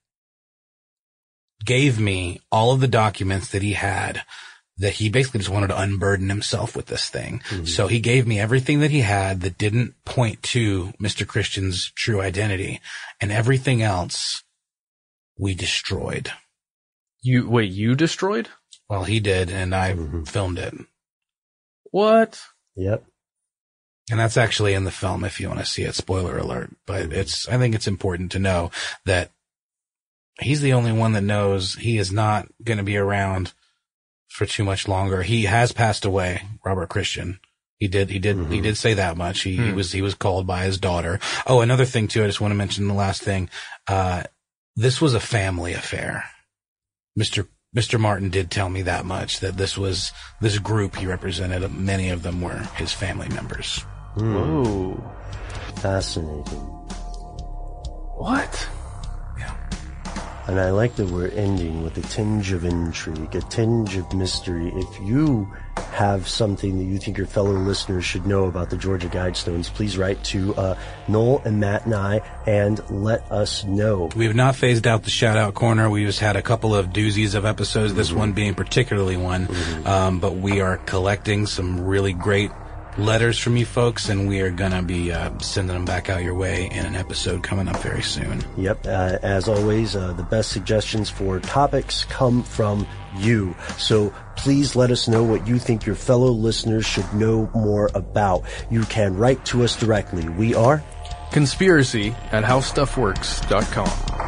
gave me all of the documents that he had that he basically just wanted to unburden himself with this thing. Mm-hmm. So he gave me everything that he had that didn't point to Mister Christian's true identity, and everything else we destroyed. You, wait, you destroyed? Well, he did, and I mm-hmm. filmed it. What? Yep. And that's actually in the film if you want to see it. Spoiler alert. But it's, I think it's important to know that he's the only one that knows he is not going to be around for too much longer. He has passed away, Robert Christian. He did, he did, mm-hmm. he did say that much. He, hmm. he was, he was called by his daughter. Oh, another thing too, I just want to mention the last thing. Uh, this was a family affair. Mister Mister Martin did tell me that much, that this was, this group he represented, many of them were his family members. Mm. Whoa. Fascinating. What? And I like that we're ending with a tinge of intrigue, a tinge of mystery. If you have something that you think your fellow listeners should know about the Georgia Guidestones, please write to uh, Noel and Matt and I and let us know. We have not phased out the shout-out corner. We just had a couple of doozies of episodes, this mm-hmm. one being particularly one. Mm-hmm. Um, but we are collecting some really great letters from you folks, and we are going to be uh, sending them back out your way in an episode coming up very soon. Yep. Uh, as always, uh, the best suggestions for topics come from you. So please let us know what you think your fellow listeners should know more about. You can write to us directly. We are Conspiracy at how stuff works dot com.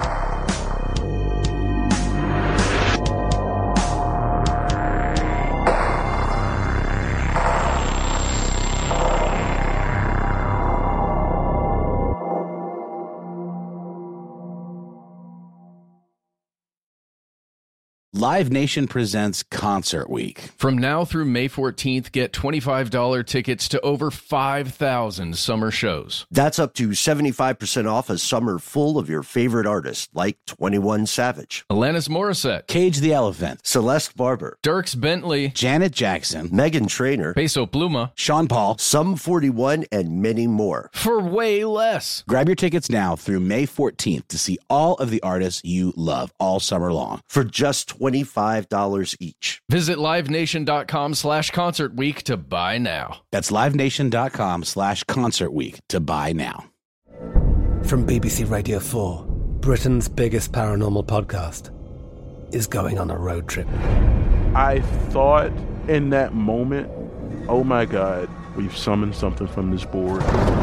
Live Nation presents Concert Week. From now through May fourteenth, get twenty-five dollars tickets to over five thousand summer shows. That's up to seventy-five percent off a summer full of your favorite artists, like twenty-one Savage, Alanis Morissette, Cage the Elephant, Celeste Barber, Dierks Bentley, Janet Jackson, Meghan Trainor, Peso Pluma, Sean Paul, Sum forty-one, and many more. For way less. Grab your tickets now through May fourteenth to see all of the artists you love all summer long for just twenty-five dollars each. Visit livenation.com slash concert week to buy now. That's livenation.com slash concert week to buy now. From B B C Radio four, Britain's biggest paranormal podcast is going on a road trip. I thought in that moment, oh my God, we've summoned something from this board.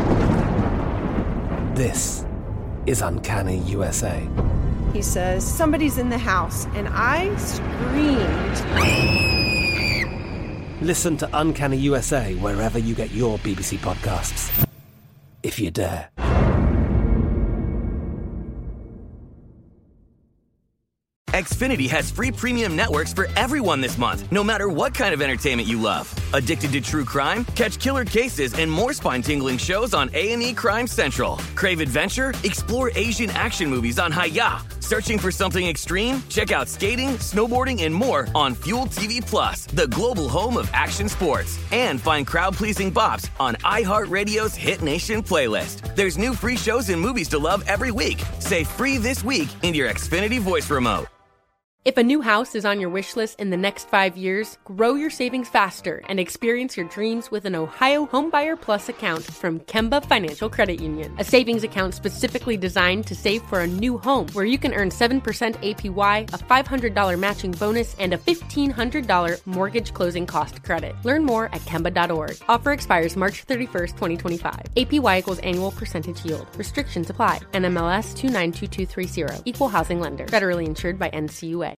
This is Uncanny U S A. He says, somebody's in the house, and I screamed. Listen to Uncanny U S A wherever you get your B B C podcasts, if you dare. Xfinity has free premium networks for everyone this month, no matter what kind of entertainment you love. Addicted to true crime? Catch killer cases and more spine-tingling shows on A and E Crime Central. Crave adventure? Explore Asian action movies on Hi-Ya. Searching for something extreme? Check out skating, snowboarding, and more on Fuel T V Plus, the global home of action sports. And find crowd-pleasing bops on iHeartRadio's Hit Nation playlist. There's new free shows and movies to love every week. Say free this week in your Xfinity voice remote. If a new house is on your wish list in the next five years, grow your savings faster and experience your dreams with an Ohio Homebuyer Plus account from Kemba Financial Credit Union. A savings account specifically designed to save for a new home, where you can earn seven percent A P Y, a five hundred dollars matching bonus, and a fifteen hundred dollars mortgage closing cost credit. Learn more at Kemba dot org. Offer expires March thirty-first, twenty twenty-five. A P Y equals annual percentage yield. Restrictions apply. N M L S two nine two two three zero. Equal housing lender. Federally insured by N C U A.